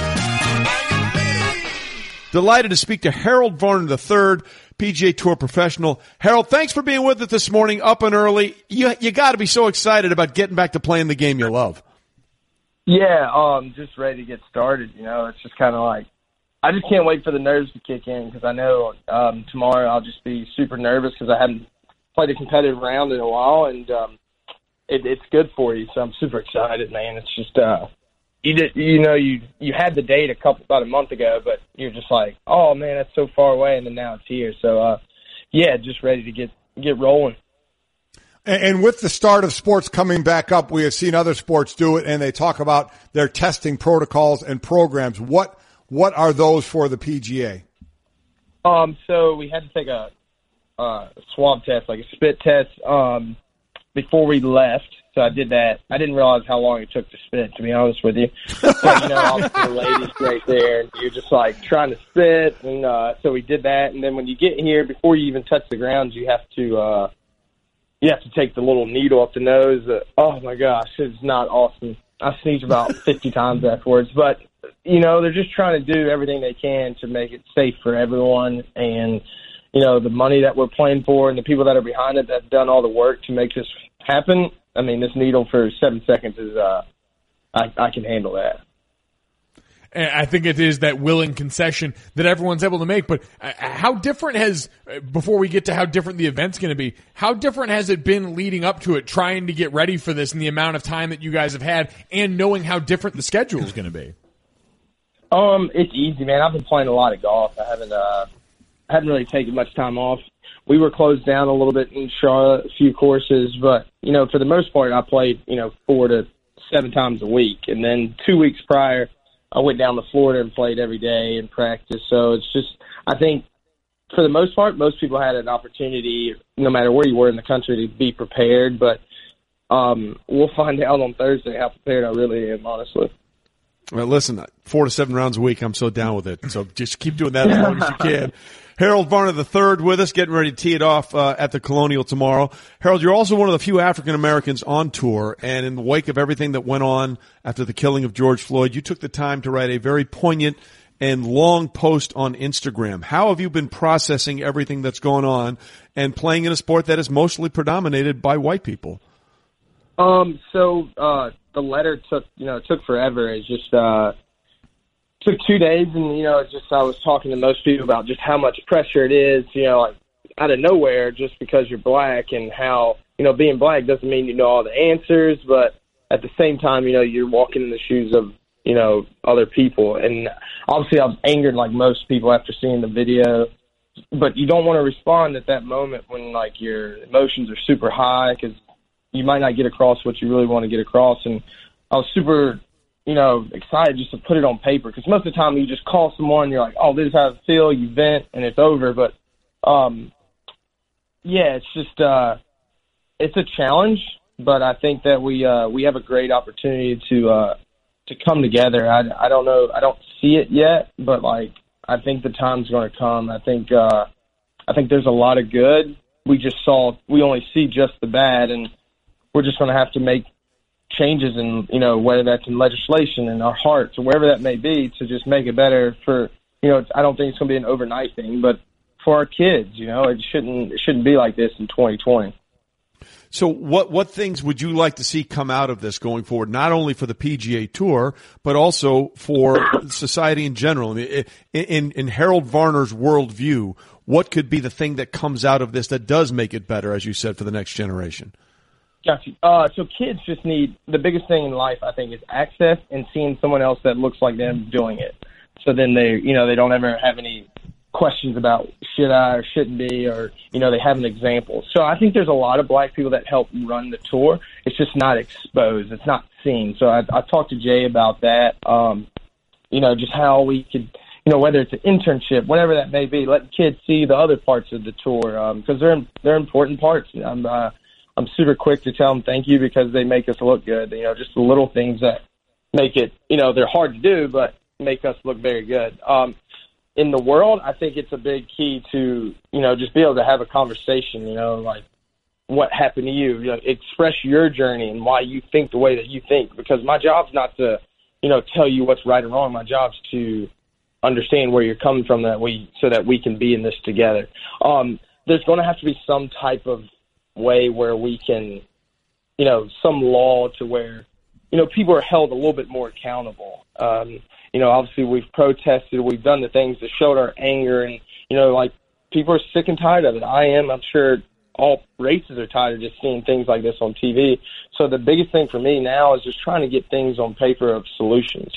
Delighted to speak to Harold Varner III, PGA Tour professional. Harold, thanks for being with us this morning, up and early. You got to be so excited about getting back to playing the game you love. Yeah, just ready to get started. It's just kind of like, I just can't wait for the nerves to kick in because I know tomorrow I'll just be super nervous because I haven't played a competitive round in a while, and it's good for you. So I'm super excited, man. It's just you had the date about a month ago, but you're just like, oh man, that's so far away, and then now it's here. So just ready to get rolling. And with the start of sports coming back up, we have seen other sports do it, and they talk about their testing protocols and programs. What are those for the PGA? So we had to take a swab test, like a spit test, before we left. So I did that. I didn't realize how long it took to spit, to be honest with you. But, all the ladies right there, and you're just like trying to spit. And so we did that. And then when you get here, before you even touch the ground, you have to take the little needle up the nose. Oh my gosh, it's not awesome. I sneezed about 50 times afterwards, but they're just trying to do everything they can to make it safe for everyone. And, the money that we're playing for and the people that are behind it that have done all the work to make this happen. I mean, this needle for 7 seconds is, I can handle that. And I think it is that willing concession that everyone's able to make. But how different before we get to how different the event's going to be, how different has it been leading up to it, trying to get ready for this and the amount of time that you guys have had and knowing how different the schedule is going to be? It's easy, man. I've been playing a lot of golf. I haven't really taken much time off. We were closed down a little bit in Charlotte, a few courses, but, for the most part, I played, 4 to 7 times a week. And then 2 weeks prior, I went down to Florida and played every day and practiced. So it's just, I think, for the most part, most people had an opportunity, no matter where you were in the country, to be prepared. But we'll find out on Thursday how prepared I really am, honestly. Well, listen, 4 to 7 rounds a week, I'm so down with it. So just keep doing that as long as you can. Harold Varner III with us, getting ready to tee it off at the Colonial tomorrow. Harold, you're also one of the few African Americans on tour, and in the wake of everything that went on after the killing of George Floyd, you took the time to write a very poignant and long post on Instagram. How have you been processing everything that's going on and playing in a sport that is mostly predominated by white people? The letter took forever. It just took 2 days, and I was talking to most people about just how much pressure it is, like out of nowhere, just because you're black, and how being black doesn't mean you know all the answers, but at the same time, you're walking in the shoes of other people, and obviously I was angered like most people after seeing the video, but you don't want to respond at that moment when like your emotions are super high because you might not get across what you really want to get across. And I was super, excited just to put it on paper because most of the time you just call someone, you're like, oh, this is how I feel, you vent, and it's over. But, it's just, it's a challenge, but I think that we have a great opportunity to come together. I don't know, I don't see it yet, but like, I think the time's going to come. I think there's a lot of good. We only see just the bad, and we're just going to have to make changes in, whether that's in legislation, in our hearts, or wherever that may be, to just make it better for, I don't think it's going to be an overnight thing, but for our kids, it shouldn't be like this in 2020. So what things would you like to see come out of this going forward, not only for the PGA Tour, but also for society in general? I mean, in Harold Varner's worldview, what could be the thing that comes out of this that does make it better, as you said, for the next generation? Gotcha. So kids just need, the biggest thing in life, I think, is access and seeing someone else that looks like them doing it. So then they don't ever have any questions about should I or shouldn't be, or, they have an example. So I think there's a lot of black people that help run the tour. It's just not exposed. It's not seen. So I talked to Jay about that, just how we could, whether it's an internship, whatever that may be, let kids see the other parts of the tour, because they're important parts. I'm super quick to tell them thank you because they make us look good. Just the little things that make it, they're hard to do, but make us look very good. In the world, I think it's a big key to, just be able to have a conversation, like what happened to you, express your journey and why you think the way that you think, because my job's not to, tell you what's right or wrong. My job's to understand where you're coming from so that we can be in this together. There's going to have to be some type of way where we can, some law to where, people are held a little bit more accountable. Obviously we've protested, we've done the things that showed our anger, and, people are sick and tired of it. I am. I'm sure all races are tired of just seeing things like this on TV. So the biggest thing for me now is just trying to get things on paper of solutions,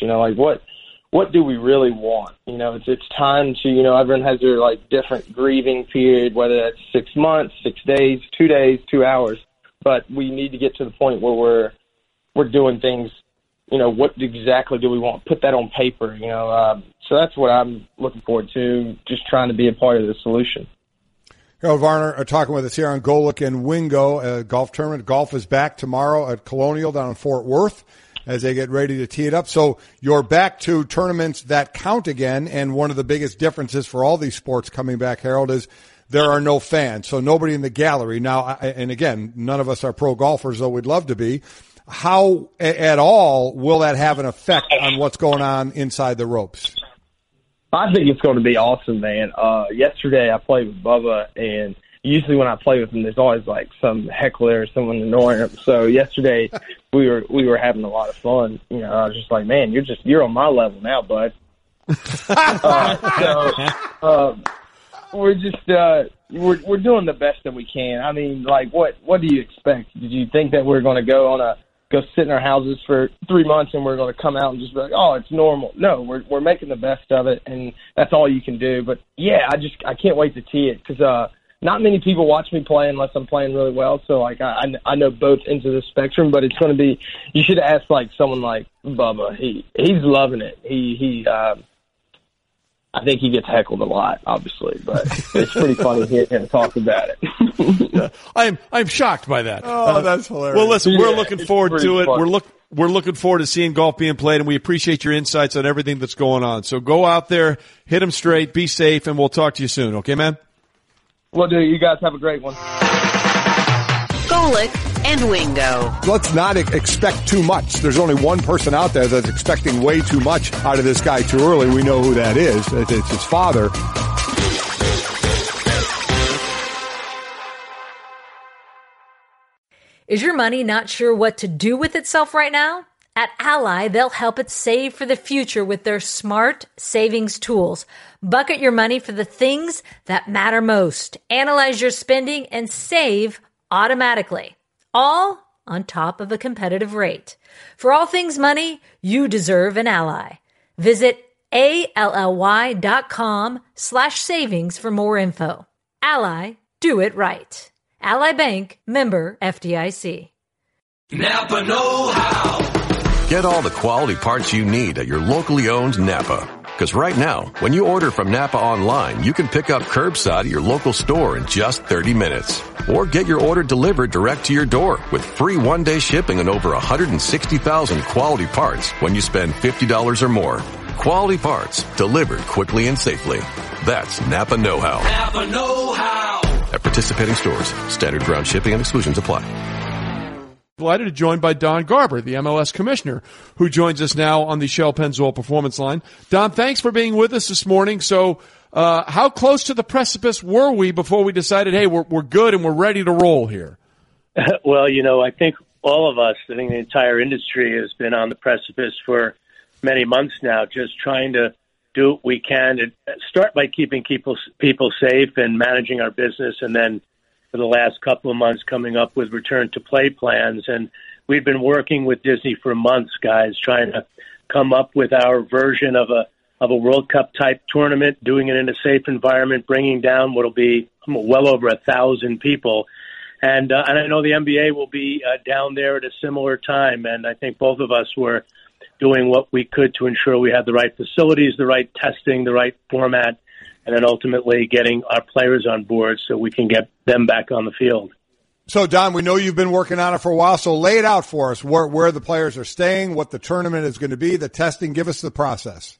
what do we really want? It's time to, everyone has their different grieving period, whether that's 6 months, 6 days, 2 days, 2 hours, but we need to get to the point where we're doing things, what exactly do we want? Put that on paper, so that's what I'm looking forward to, just trying to be a part of the solution. Harold Varner talking with us here on Golic and Wingo golf tournament. Golf is back tomorrow at Colonial down in Fort Worth as they get ready to tee it up. So you're back to tournaments that count again, and one of the biggest differences for all these sports coming back, Harold, is there are no fans, so nobody in the gallery. Now, and again, none of us are pro golfers, though we'd love to be. How at all will that have an effect on what's going on inside the ropes? I think it's going to be awesome, man. Yesterday I played with Bubba, and usually when I play with him, there's always some heckler or someone annoying him. So yesterday we were having a lot of fun. I was just like, man, you're on my level now, bud. We're just we're doing the best that we can. I mean, what do you expect? Did you think that we're going to go sit in our houses for 3 months and we're going to come out and just be like, oh, it's normal? No, we're making the best of it, and that's all you can do. But yeah, I can't wait to tee it, because not many people watch me play unless I'm playing really well. So I know both ends of the spectrum, but it's going to be, you should ask someone like Bubba. He's loving it. I think he gets heckled a lot, obviously, but it's pretty funny hearing him talk about it. I'm shocked by that. Oh, that's hilarious. Well, listen, we're looking forward to it. Fun. We're looking forward to seeing golf being played, and we appreciate your insights on everything that's going on. So go out there, hit them straight, be safe, and we'll talk to you soon. Okay, man? Well, do you guys have a great one. Golic and Wingo. Let's not expect too much. There's only one person out there that's expecting way too much out of this guy too early. We know who that is. It's his father. Is your money not sure what to do with itself right now? At Ally, they'll help it save for the future with their smart savings tools. Bucket your money for the things that matter most. Analyze your spending and save automatically, all on top of a competitive rate. For all things money, you deserve an Ally. Visit ALLY.com/savings for more info. Ally, do it right. Ally Bank, member FDIC. Napa know-how. Get all the quality parts you need at your locally owned Napa. Because right now, when you order from Napa online, you can pick up curbside at your local store in just 30 minutes. Or get your order delivered direct to your door with free one-day shipping on over 160,000 quality parts when you spend $50 or more. Quality parts delivered quickly and safely. That's Napa know-how. Napa know-how. At participating stores, standard ground shipping and exclusions apply. Delighted to be joined by Don Garber, the MLS commissioner, who joins us now on the Shell Pennzoil Performance Line. Don, thanks for being with us this morning. So, how close to the precipice were we before we decided, hey, we're good and we're ready to roll here? Well, I think all of us, I think the entire industry has been on the precipice for many months now, just trying to do what we can to start by keeping people safe and managing our business, and then for the last couple of months coming up with return to play plans. And we've been working with Disney for months, guys, trying to come up with our version of a World Cup type tournament, doing it in a safe environment, bringing down what'll be well over 1,000 people. And I know the NBA will be down there at a similar time. And I think both of us were doing what we could to ensure we had the right facilities, the right testing, the right format, and then ultimately getting our players on board so we can get them back on the field. So, Don, we know you've been working on it for a while, so lay it out for us, where the players are staying, what the tournament is going to be, the testing. Give us the process.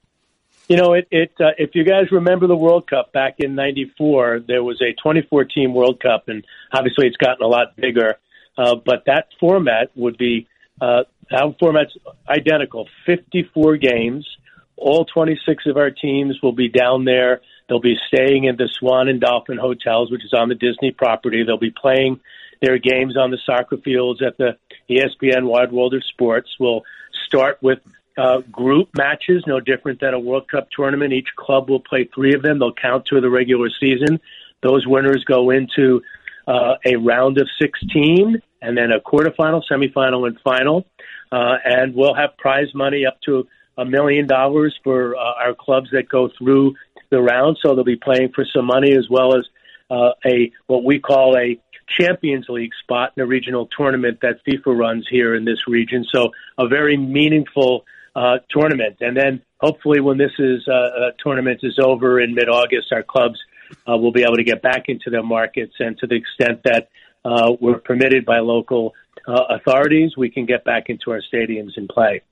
If you guys remember the World Cup back in '94, there was a 24-team World Cup, and obviously it's gotten a lot bigger. But that format would be our format's identical: 54 games. All 26 of our teams will be down there. They'll be staying in the Swan and Dolphin hotels, which is on the Disney property. They'll be playing their games on the soccer fields at the ESPN Wide World of Sports. We'll start with group matches, no different than a World Cup tournament. Each club will play 3 of them. They'll count to the regular season. Those winners go into a round of 16 and then a quarterfinal, semifinal, and final. And we'll have prize money up to $1 million for our clubs that go through the round. So they'll be playing for some money, as well as what we call a Champions League spot in a regional tournament that FIFA runs here in this region. So a very meaningful tournament. And then hopefully when this tournament is over in mid-August, our clubs will be able to get back into their markets, and to the extent that we're permitted by local authorities, we can get back into our stadiums and play.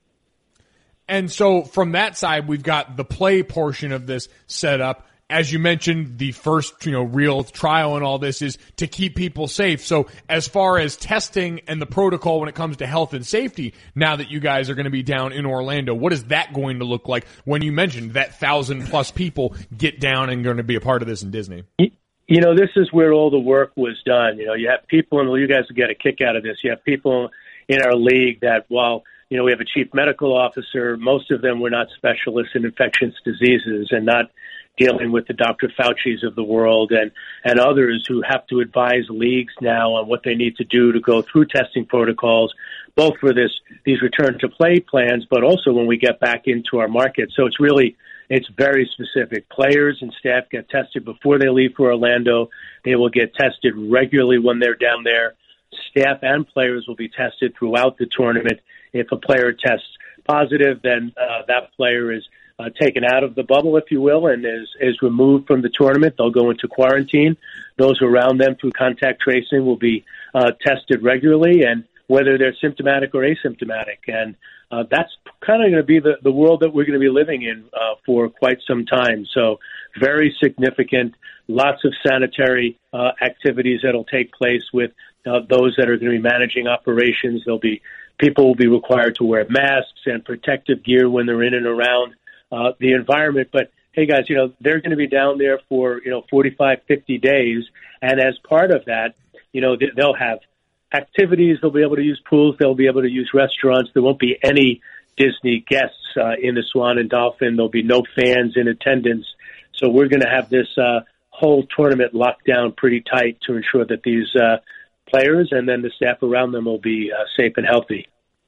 And so from that side, we've got the play portion of this set up. As you mentioned, the first, real trial in all this is to keep people safe. So as far as testing and the protocol when it comes to health and safety, now that you guys are going to be down in Orlando, what is that going to look like when you mentioned that 1,000+ people get down and going to be a part of this in Disney? This is where all the work was done. You have people, and you guys will get a kick out of this. You have people in our league that, while we have a chief medical officer, most of them were not specialists in infectious diseases and not dealing with the Dr. Fauci's of the world and others who have to advise leagues now on what they need to do to go through testing protocols, both for these return to play plans, but also when we get back into our market. So it's very specific. Players and staff get tested before they leave for Orlando. They will get tested regularly when they're down there. Staff and players will be tested throughout the tournament. If a player tests positive, then that player is taken out of the bubble, if you will, and is removed from the tournament. They'll go into quarantine. Those around them through contact tracing will be tested regularly, and whether they're symptomatic or asymptomatic. And that's kind of going to be the world that we're going to be living in for quite some time. So very significant, lots of sanitary activities that will take place with those that are going to be managing operations. People will be required to wear masks and protective gear when they're in and around the environment. But hey, guys, they're going to be down there for 45, 50 days, and as part of that, they'll have activities. They'll be able to use pools. They'll be able to use restaurants. There won't be any Disney guests in the Swan and Dolphin. There'll be no fans in attendance. So we're going to have this whole tournament locked down pretty tight to ensure that these players and then the staff around them will be safe and healthy.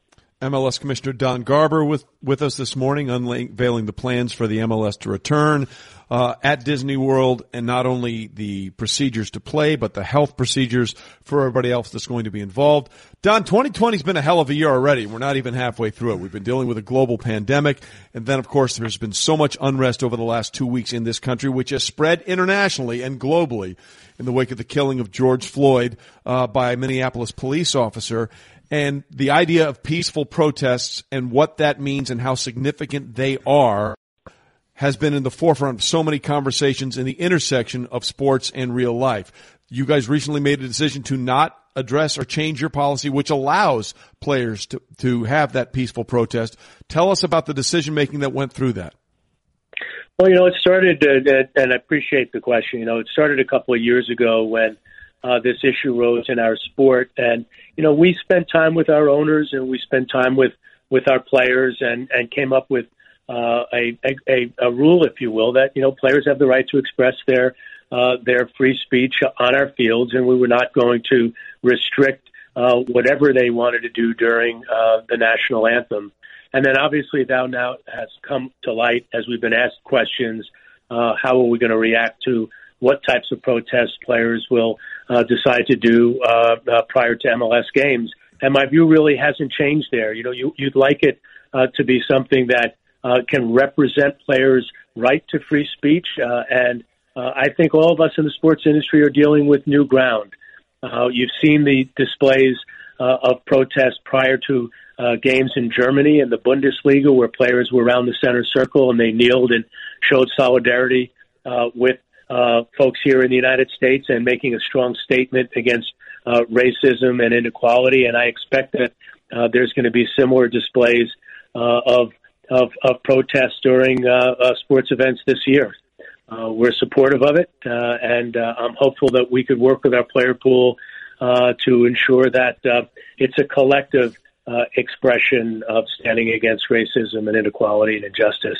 MLS Commissioner Don Garber with us this morning, unveiling the plans for the MLS to return at Disney World, and not only the procedures to play, but the health procedures for everybody else that's going to be involved. Don, 2020's been a hell of a year already. We're not even halfway through it. We've been dealing with a global pandemic, and then, of course, there's been so much unrest over the last 2 weeks in this country, which has spread internationally and globally in the wake of the killing of George Floyd by a Minneapolis police officer. And the idea of peaceful protests and what that means and how significant they are has been in the forefront of so many conversations in the intersection of sports and real life. You guys recently made a decision to not address or change your policy, which allows players to have that peaceful protest. Tell us about the decision-making that went through that. Well, it started, and I appreciate the question, it started a couple of years ago when this issue rose in our sport. And, we spent time with our owners and we spent time with our players and came up with a rule, if you will, that, players have the right to express their free speech on our fields, and we were not going to restrict whatever they wanted to do during the national anthem. And then obviously now has come to light as we've been asked questions, how are we going to react to what types of protests players will decide to do prior to MLS games. And my view really hasn't changed there. You'd like it to be something that can represent players' right to free speech. And I think all of us in the sports industry are dealing with new ground. You've seen the displays of protests prior to games in Germany and the Bundesliga, where players were around the center circle and they kneeled and showed solidarity with folks here in the United States and making a strong statement against racism and inequality. And I expect that there's going to be similar displays of protests during sports events this year. We're supportive of it, and I'm hopeful that we could work with our player pool to ensure that it's a collective expression of standing against racism and inequality and injustice.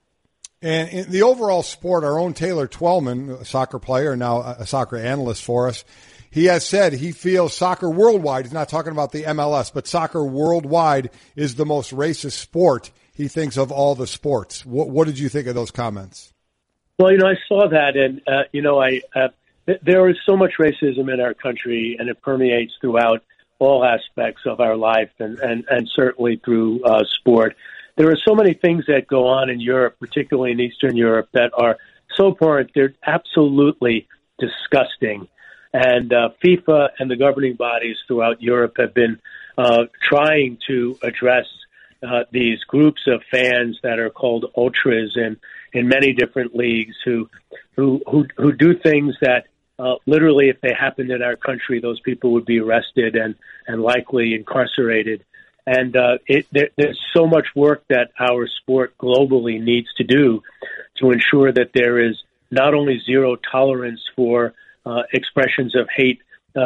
And in the overall sport, our own Taylor Twellman, a soccer player, now a soccer analyst for us, he has said he feels soccer worldwide, he's not talking about the MLS, but soccer worldwide is the most racist sport, he thinks, of all the sports. What did you think of those comments? Well, I saw that, and, there is so much racism in our country, and it permeates throughout all aspects of our life and certainly through sport. There are so many things that go on in Europe, particularly in Eastern Europe, that are so abhorrent. They're absolutely disgusting. And FIFA and the governing bodies throughout Europe have been trying to address these groups of fans that are called ultras in many different leagues who do things that literally, if they happened in our country, those people would be arrested and likely incarcerated. And there's so much work that our sport globally needs to do to ensure that there is not only zero tolerance for expressions of hate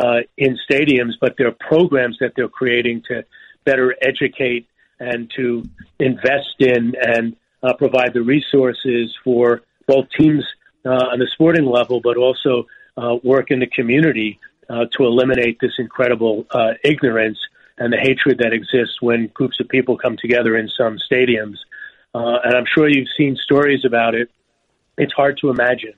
in stadiums, but there are programs that they're creating to better educate and to invest in and provide the resources for both teams on the sporting level, but also work in the community to eliminate this incredible ignorance and the hatred that exists when groups of people come together in some stadiums. And I'm sure you've seen stories about it. It's hard to imagine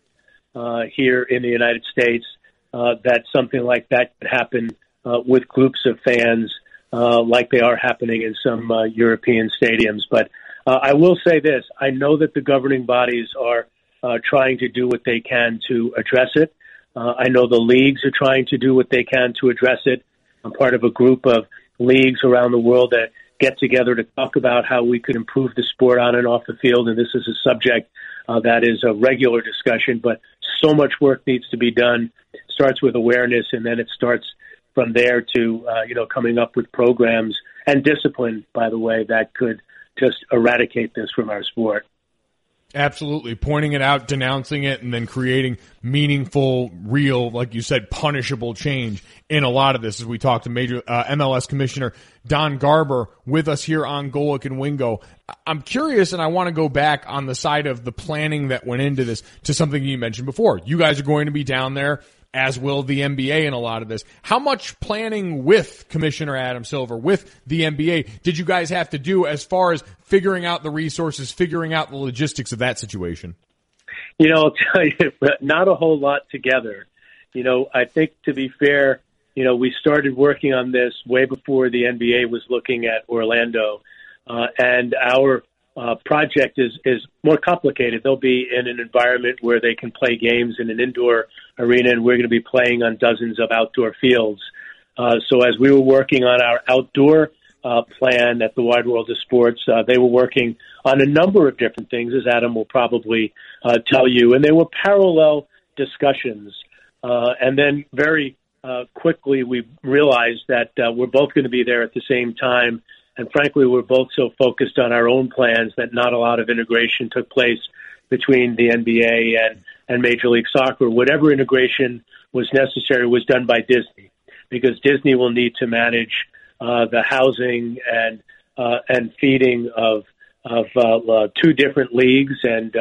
here in the United States that something like that could happen with groups of fans like they are happening in some European stadiums. But I will say this. I know that the governing bodies are trying to do what they can to address it. I know the leagues are trying to do what they can to address it. I'm part of a group of leagues around the world that get together to talk about how we could improve the sport on and off the field. And this is a subject that is a regular discussion, but so much work needs to be done. It starts with awareness, and then it starts from there to, coming up with programs and discipline, by the way, that could just eradicate this from our sport. Absolutely. Pointing it out, denouncing it, and then creating meaningful, real, like you said, punishable change in a lot of this. As we talk to Major MLS Commissioner Don Garber with us here on Golic and Wingo. I'm curious, and I want to go back on the side of the planning that went into this to something you mentioned before. You guys are going to be down there, as will the NBA in a lot of this. How much planning with Commissioner Adam Silver, with the NBA, did you guys have to do as far as figuring out the resources, figuring out the logistics of that situation? I'll tell you, not a whole lot together. I think, to be fair, we started working on this way before the NBA was looking at Orlando. And our project is more complicated. They'll be in an environment where they can play games in an indoor arena, and we're going to be playing on dozens of outdoor fields. So as we were working on our outdoor plan at the Wide World of Sports, they were working on a number of different things, as Adam will probably tell you, and they were parallel discussions. And then very quickly we realized that we're both going to be there at the same time. And frankly, we're both so focused on our own plans that not a lot of integration took place between the NBA and Major League Soccer. Whatever integration was necessary was done by Disney, because Disney will need to manage the housing and feeding of 2 different leagues and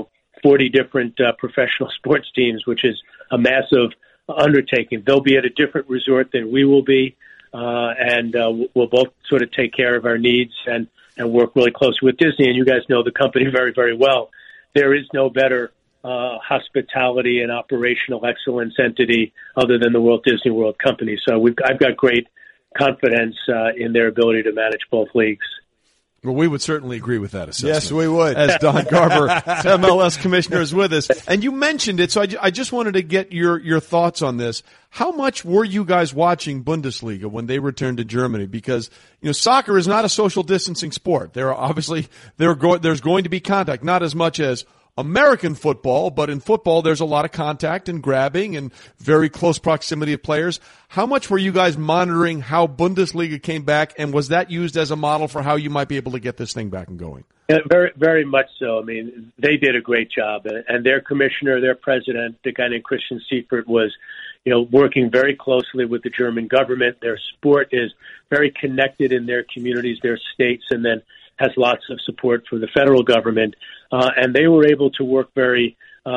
40 different professional sports teams, which is a massive undertaking. They'll be at a different resort than we will be, and we'll both sort of take care of our needs and work really closely with Disney. And you guys know the company very, very well. There is no better hospitality and operational excellence entity other than the Walt Disney World Company. So I've got great confidence in their ability to manage both leagues. Well, we would certainly agree with that assessment. Yes, we would. As Don Garber, MLS commissioner, is with us. And you mentioned it, so I just wanted to get your thoughts on this. How much were you guys watching Bundesliga when they returned to Germany? Because, soccer is not a social distancing sport. There's going to be contact, not as much as American football, but in football there's a lot of contact and grabbing and very close proximity of players. How much were you guys monitoring how Bundesliga came back, and was that used as a model for how you might be able to get this thing back and going? Yeah, very, very much so. I mean, they did a great job, and their commissioner, their president, the guy named Christian Seifert, was working very closely with the German government. Their sport is very connected in their communities, their states, and then has lots of support for the federal government. And they were able to work very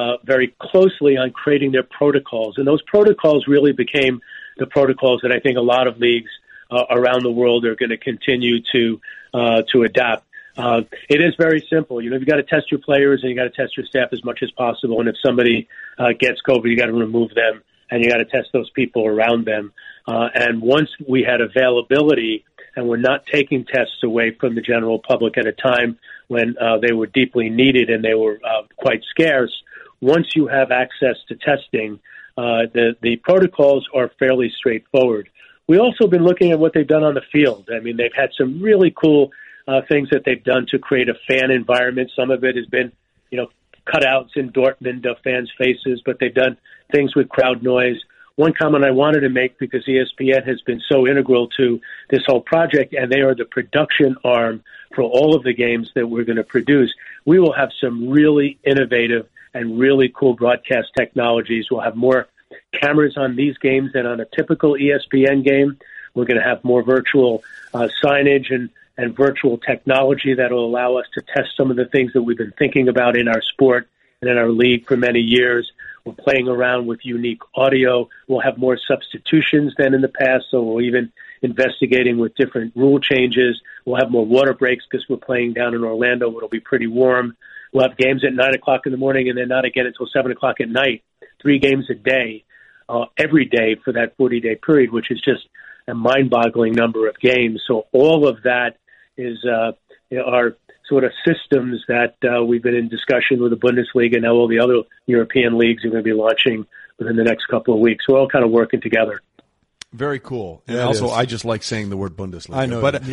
closely on creating their protocols. And those protocols really became the protocols that I think a lot of leagues around the world are going to continue to adopt. It is very simple. You've got to test your players and you got to test your staff as much as possible. And if somebody gets COVID, you got to remove them and you got to test those people around them. And once we had availability, and we're not taking tests away from the general public at a time when they were deeply needed and they were quite scarce. Once you have access to testing, the protocols are fairly straightforward. We've also been looking at what they've done on the field. I mean, they've had some really cool things that they've done to create a fan environment. Some of it has been, cutouts in Dortmund of fans' faces, but they've done things with crowd noise. One comment I wanted to make, because ESPN has been so integral to this whole project, and they are the production arm for all of the games that we're going to produce, we will have some really innovative and really cool broadcast technologies. We'll have more cameras on these games than on a typical ESPN game. We're going to have more virtual signage and virtual technology that will allow us to test some of the things that we've been thinking about in our sport and in our league for many years. We're playing around with unique audio. We'll have more substitutions than in the past, so we're even investigating with different rule changes. We'll have more water breaks because we're playing down in Orlando, where it'll be pretty warm. We'll have games at 9 o'clock in the morning and then not again until 7 o'clock at night. 3 games a day, every day for that 40-day period, which is just a mind-boggling number of games. So all of that is our sort of systems that we've been in discussion with the Bundesliga and now all the other European leagues are going to be launching within the next couple of weeks. We're all kind of working together. Very cool. And also, I just like saying the word Bundesliga. I know. But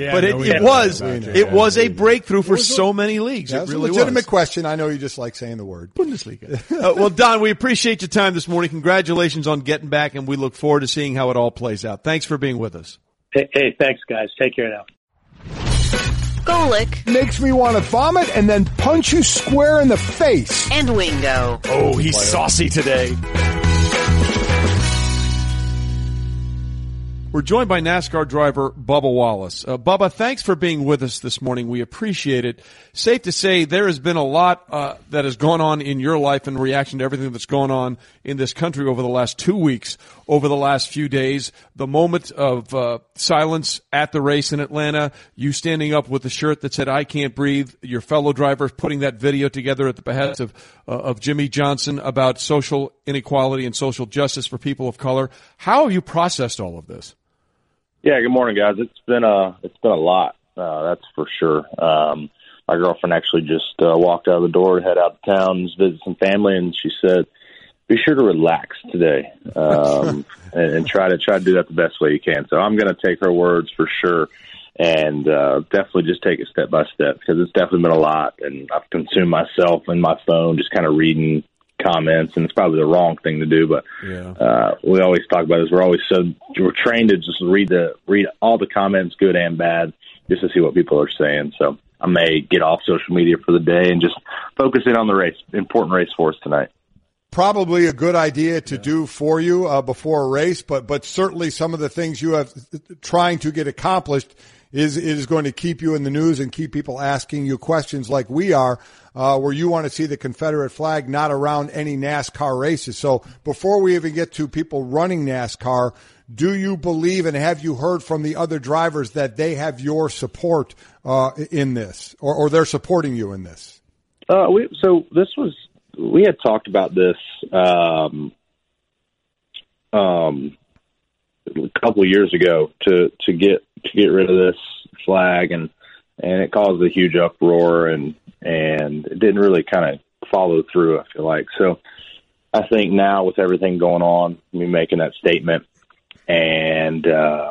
it was a breakthrough for so many leagues. It really was. A legitimate question. I know you just like saying the word. Bundesliga. Well, Don, we appreciate your time this morning. Congratulations on getting back, and we look forward to seeing how it all plays out. Thanks for being with us. Hey, thanks, guys. Take care now. Golic. Makes me want to vomit and then punch you square in the face. And Wingo. Oh, he's saucy today. We're joined by NASCAR driver Bubba Wallace. Bubba, thanks for being with us this morning. We appreciate it. Safe to say there has been a lot that has gone on in your life in reaction to everything that's gone on in this country over the last 2 weeks, over the last few days. The moment of silence at the race in Atlanta, you standing up with the shirt that said, "I can't breathe," your fellow drivers putting that video together at the behest of Jimmy Johnson about social inequality and social justice for people of color. How have you processed all of this? Yeah, good morning, guys. It's been a lot, that's for sure. My girlfriend actually just walked out of the door to head out to town and visit some family, and she said, "Be sure to relax today and try to do that the best way you can." So I'm going to take her words for sure, and definitely just take it step by step, because it's definitely been a lot, and I've consumed myself and my phone just kind of reading comments, and it's probably the wrong thing to do, but we always talk about this. We're trained to just read all the comments, good and bad, just to see what people are saying. So I may get off social media for the day and just focus in on the race, important race for us tonight. probably a good idea to do for you before a race, but certainly some of the things you have trying to get accomplished is going to keep you in the news and keep people asking you questions like we are, where you want to see the Confederate flag not around any NASCAR races. So before we even get to people running NASCAR, do you believe and have you heard from the other drivers that they have your support in this, or they're supporting you in this? We had talked about this a couple of years ago to get rid of this flag, and it caused a huge uproar, and it didn't really kind of follow through, I feel like. So I think now with everything going on, me making that statement and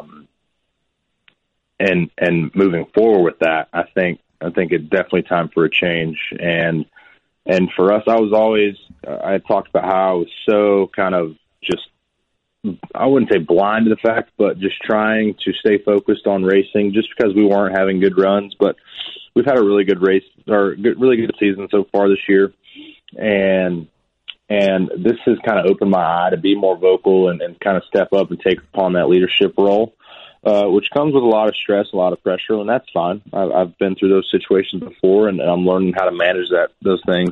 moving forward with that, I think it's definitely time for a change. And for us, I had talked about how I was so kind of just, I wouldn't say blind to the fact, but just trying to stay focused on racing just because we weren't having good runs. But we've had a really good race, or really good season so far this year. And this has kind of opened my eye to be more vocal and kind of step up and take upon that leadership role, which comes with a lot of stress, a lot of pressure, and that's fine. I've been through those situations before, and I'm learning how to manage those things.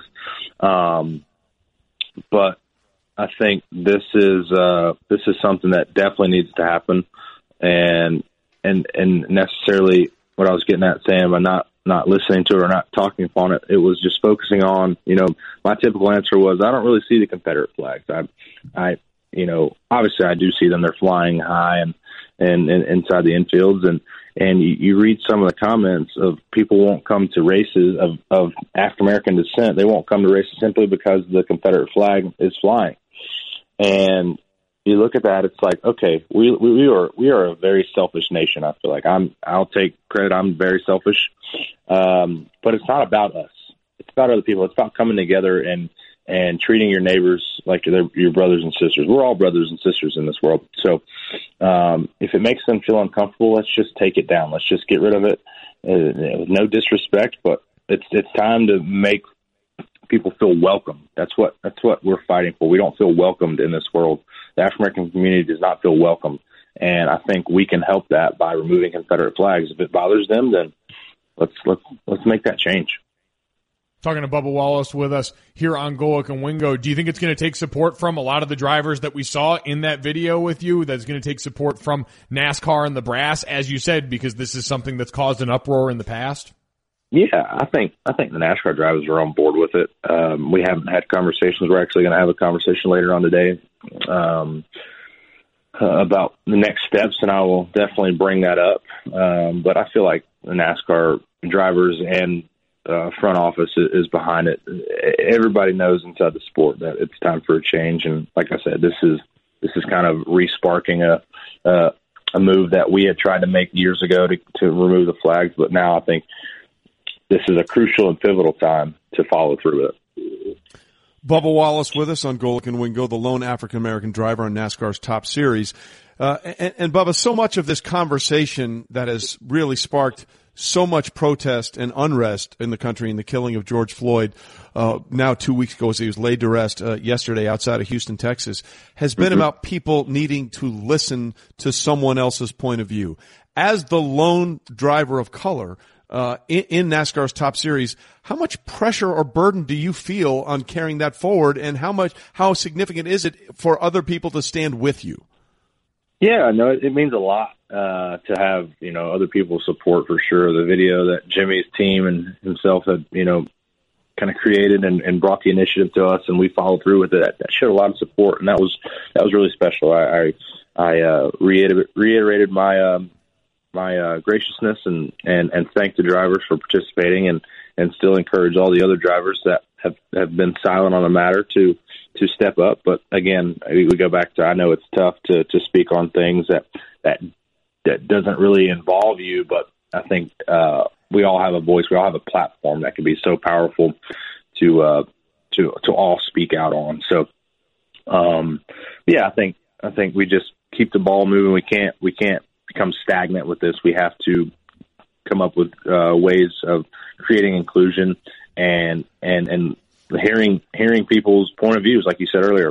But I think this is something that definitely needs to happen, and necessarily what I was getting at saying by not listening to it or not talking upon it, it was just focusing on, my typical answer was, I don't really see the Confederate flags. I obviously I do see them. They're flying high and inside the infields, and you read some of the comments of people won't come to races of African American descent. They won't come to races simply because the Confederate flag is flying. And you look at that, it's like, okay, we are a very selfish nation. I feel like I'll take credit. I'm very selfish, but it's not about us. It's about other people. It's about coming together and treating your neighbors like they're your brothers and sisters. We're all brothers and sisters in this world. So if it makes them feel uncomfortable, let's just take it down. Let's just get rid of it. No disrespect, but it's time to make people feel welcome. That's what we're fighting for. We don't feel welcomed in this world. The African American community does not feel welcome, and I think we can help that by removing Confederate flags. If it bothers them, then let's make that change. Talking to Bubba Wallace with us here on Golic and Wingo. Do you think it's going to take support from a lot of the drivers that we saw in that video with you? That's going to take support from NASCAR and the brass, as you said, because this is something that's caused an uproar in the past? Yeah, I think the NASCAR drivers are on board with it. We haven't had conversations. We're actually going to have a conversation later on today about the next steps, and I will definitely bring that up. But I feel like the NASCAR drivers and front office is behind it. Everybody knows inside the sport that it's time for a change, and like I said, this is kind of re-sparking a move that we had tried to make years ago to remove the flags, but now I think this is a crucial and pivotal time to follow through with it. Bubba Wallace with us on Golic and Wingo, the lone African-American driver on NASCAR's Top Series. And Bubba, so much of this conversation that has really sparked so much protest and unrest in the country in the killing of George Floyd, now 2 weeks ago as he was laid to rest yesterday outside of Houston, Texas, has been about people needing to listen to someone else's point of view. As the lone driver of color in NASCAR's Top Series, how much pressure or burden do you feel on carrying that forward, and how significant is it for other people to stand with you? Yeah, no, it means a lot to have, other people's support for sure. The video that Jimmy's team and himself had, kind of created and brought the initiative to us, and we followed through with it. That showed a lot of support, and that was really special. I reiterated my graciousness and thank the drivers for participating, and still encourage all the other drivers that have been silent on the matter to step up. But again, we go back to, I know it's tough to speak on things that doesn't really involve you, but I think we all have a voice. We all have a platform that can be so powerful to all speak out on. So, I think we just keep the ball moving. We can't become stagnant with this. We have to come up with ways of creating inclusion and hearing people's point of views, like you said earlier.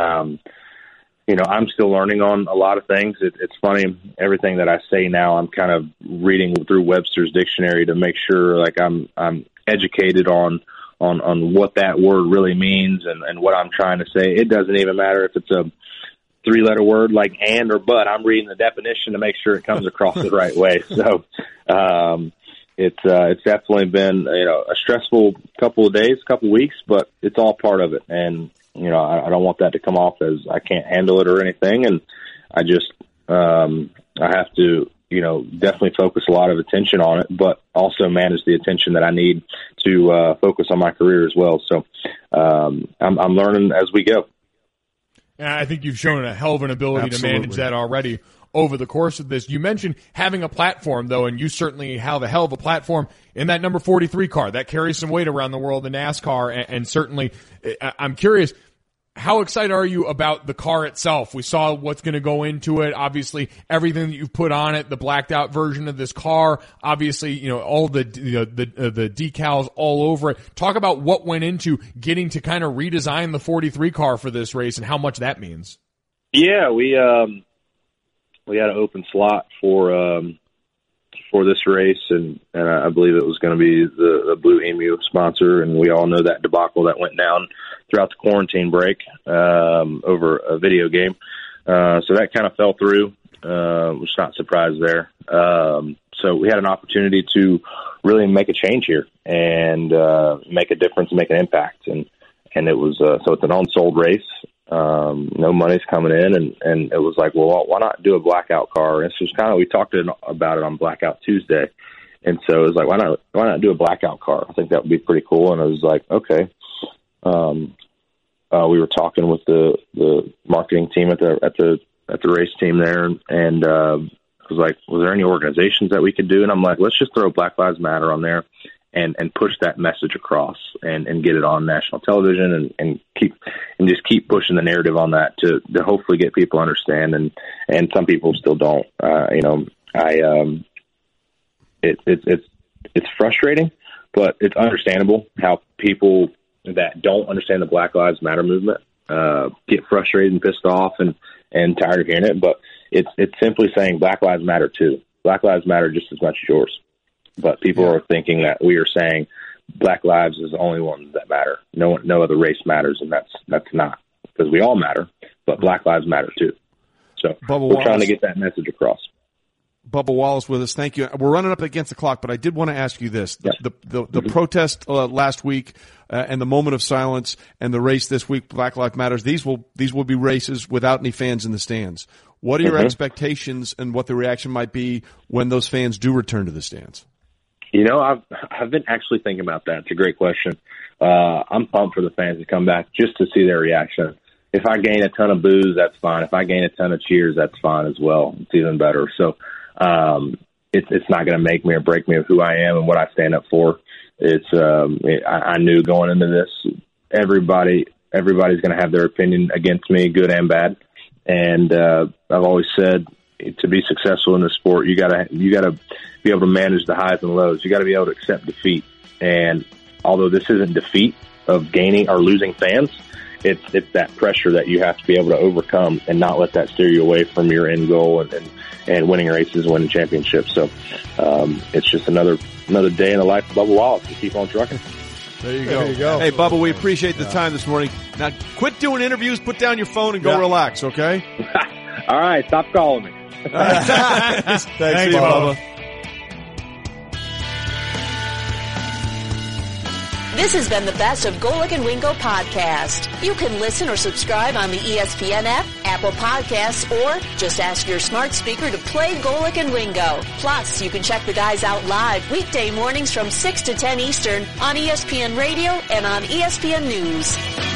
I'm still learning on a lot of things. It's funny, everything that I say now, I'm kind of reading through Webster's dictionary to make sure like I'm educated on what that word really means and what I'm trying to say. It doesn't even matter if it's a 3-letter word like and or but. I'm reading the definition to make sure it comes across the right way. So it's definitely been a stressful couple of days, couple of weeks, but it's all part of it. And I don't want that to come off as I can't handle it or anything. And I just I have to definitely focus a lot of attention on it, but also manage the attention that I need to focus on my career as well. So I'm learning as we go. And I think you've shown a hell of an ability to manage that already over the course of this. You mentioned having a platform, though, and you certainly have a hell of a platform in that number 43 car. That carries some weight around the world in NASCAR, and certainly I'm curious, how excited are you about the car itself? We saw what's going to go into it. Obviously, everything that you've put on it, the blacked out version of this car. Obviously, all the decals all over it. Talk about what went into getting to kind of redesign the 43 car for this race and how much that means. Yeah, we had an open slot for this race, and I believe it was going to be the Blue Emu sponsor, and we all know that debacle that went down throughout the quarantine break over a video game. So that kind of fell through. Was not surprised there. So we had an opportunity to really make a change here and make a difference, make an impact, and it was so it's an unsold race. No money's coming in, and it was like, well, why not do a blackout car? And this was kind of, we talked about it on Blackout Tuesday, and so it was like, why not do a blackout car? I think that would be pretty cool. And I was like, okay. We were talking with the marketing team at the race team there, and I was like, was there any organizations that we could do? And I'm like, let's just throw Black Lives Matter on there and push that message across and get it on national television and just keep pushing the narrative on that to hopefully get people to understand. And some people still don't. It's frustrating, but it's understandable how people that don't understand the Black Lives Matter movement get frustrated and pissed off and tired of hearing it. But it's simply saying Black Lives Matter too. Black Lives Matter just as much as yours. But people are thinking that we are saying Black lives is the only ones that matter. No other race matters, and that's not, because we all matter, but Black lives matter too. So we're trying to get that message across. Bubba Wallace with us. Thank you. We're running up against the clock, but I did want to ask you this. The protest last week and the moment of silence and the race this week, Black Lives Matters, these will be races without any fans in the stands. What are your expectations and what the reaction might be when those fans do return to the stands? I've been actually thinking about that. It's a great question. I'm pumped for the fans to come back just to see their reaction. If I gain a ton of boos, that's fine. If I gain a ton of cheers, that's fine as well. It's even better. So it's not going to make me or break me of who I am and what I stand up for. I knew going into this, everybody's going to have their opinion against me, good and bad. And I've always said, to be successful in this sport, you gotta be able to manage the highs and lows. You got to be able to accept defeat. And although this isn't defeat of gaining or losing fans, it's that pressure that you have to be able to overcome and not let that steer you away from your end goal and winning races, winning championships. So it's just another day in the life of Bubba Wallace to keep on trucking. There you go. Hey, Bubba, we appreciate the time this morning. Now, quit doing interviews, put down your phone, and go relax, okay? All right, stop calling me. Thanks, Bubba. This has been the Best of Golic and Wingo podcast. You can listen or subscribe on the ESPN app, Apple Podcasts, or just ask your smart speaker to play Golic and Wingo. Plus, you can check the guys out live weekday mornings from 6 to 10 Eastern on ESPN Radio and on ESPN News.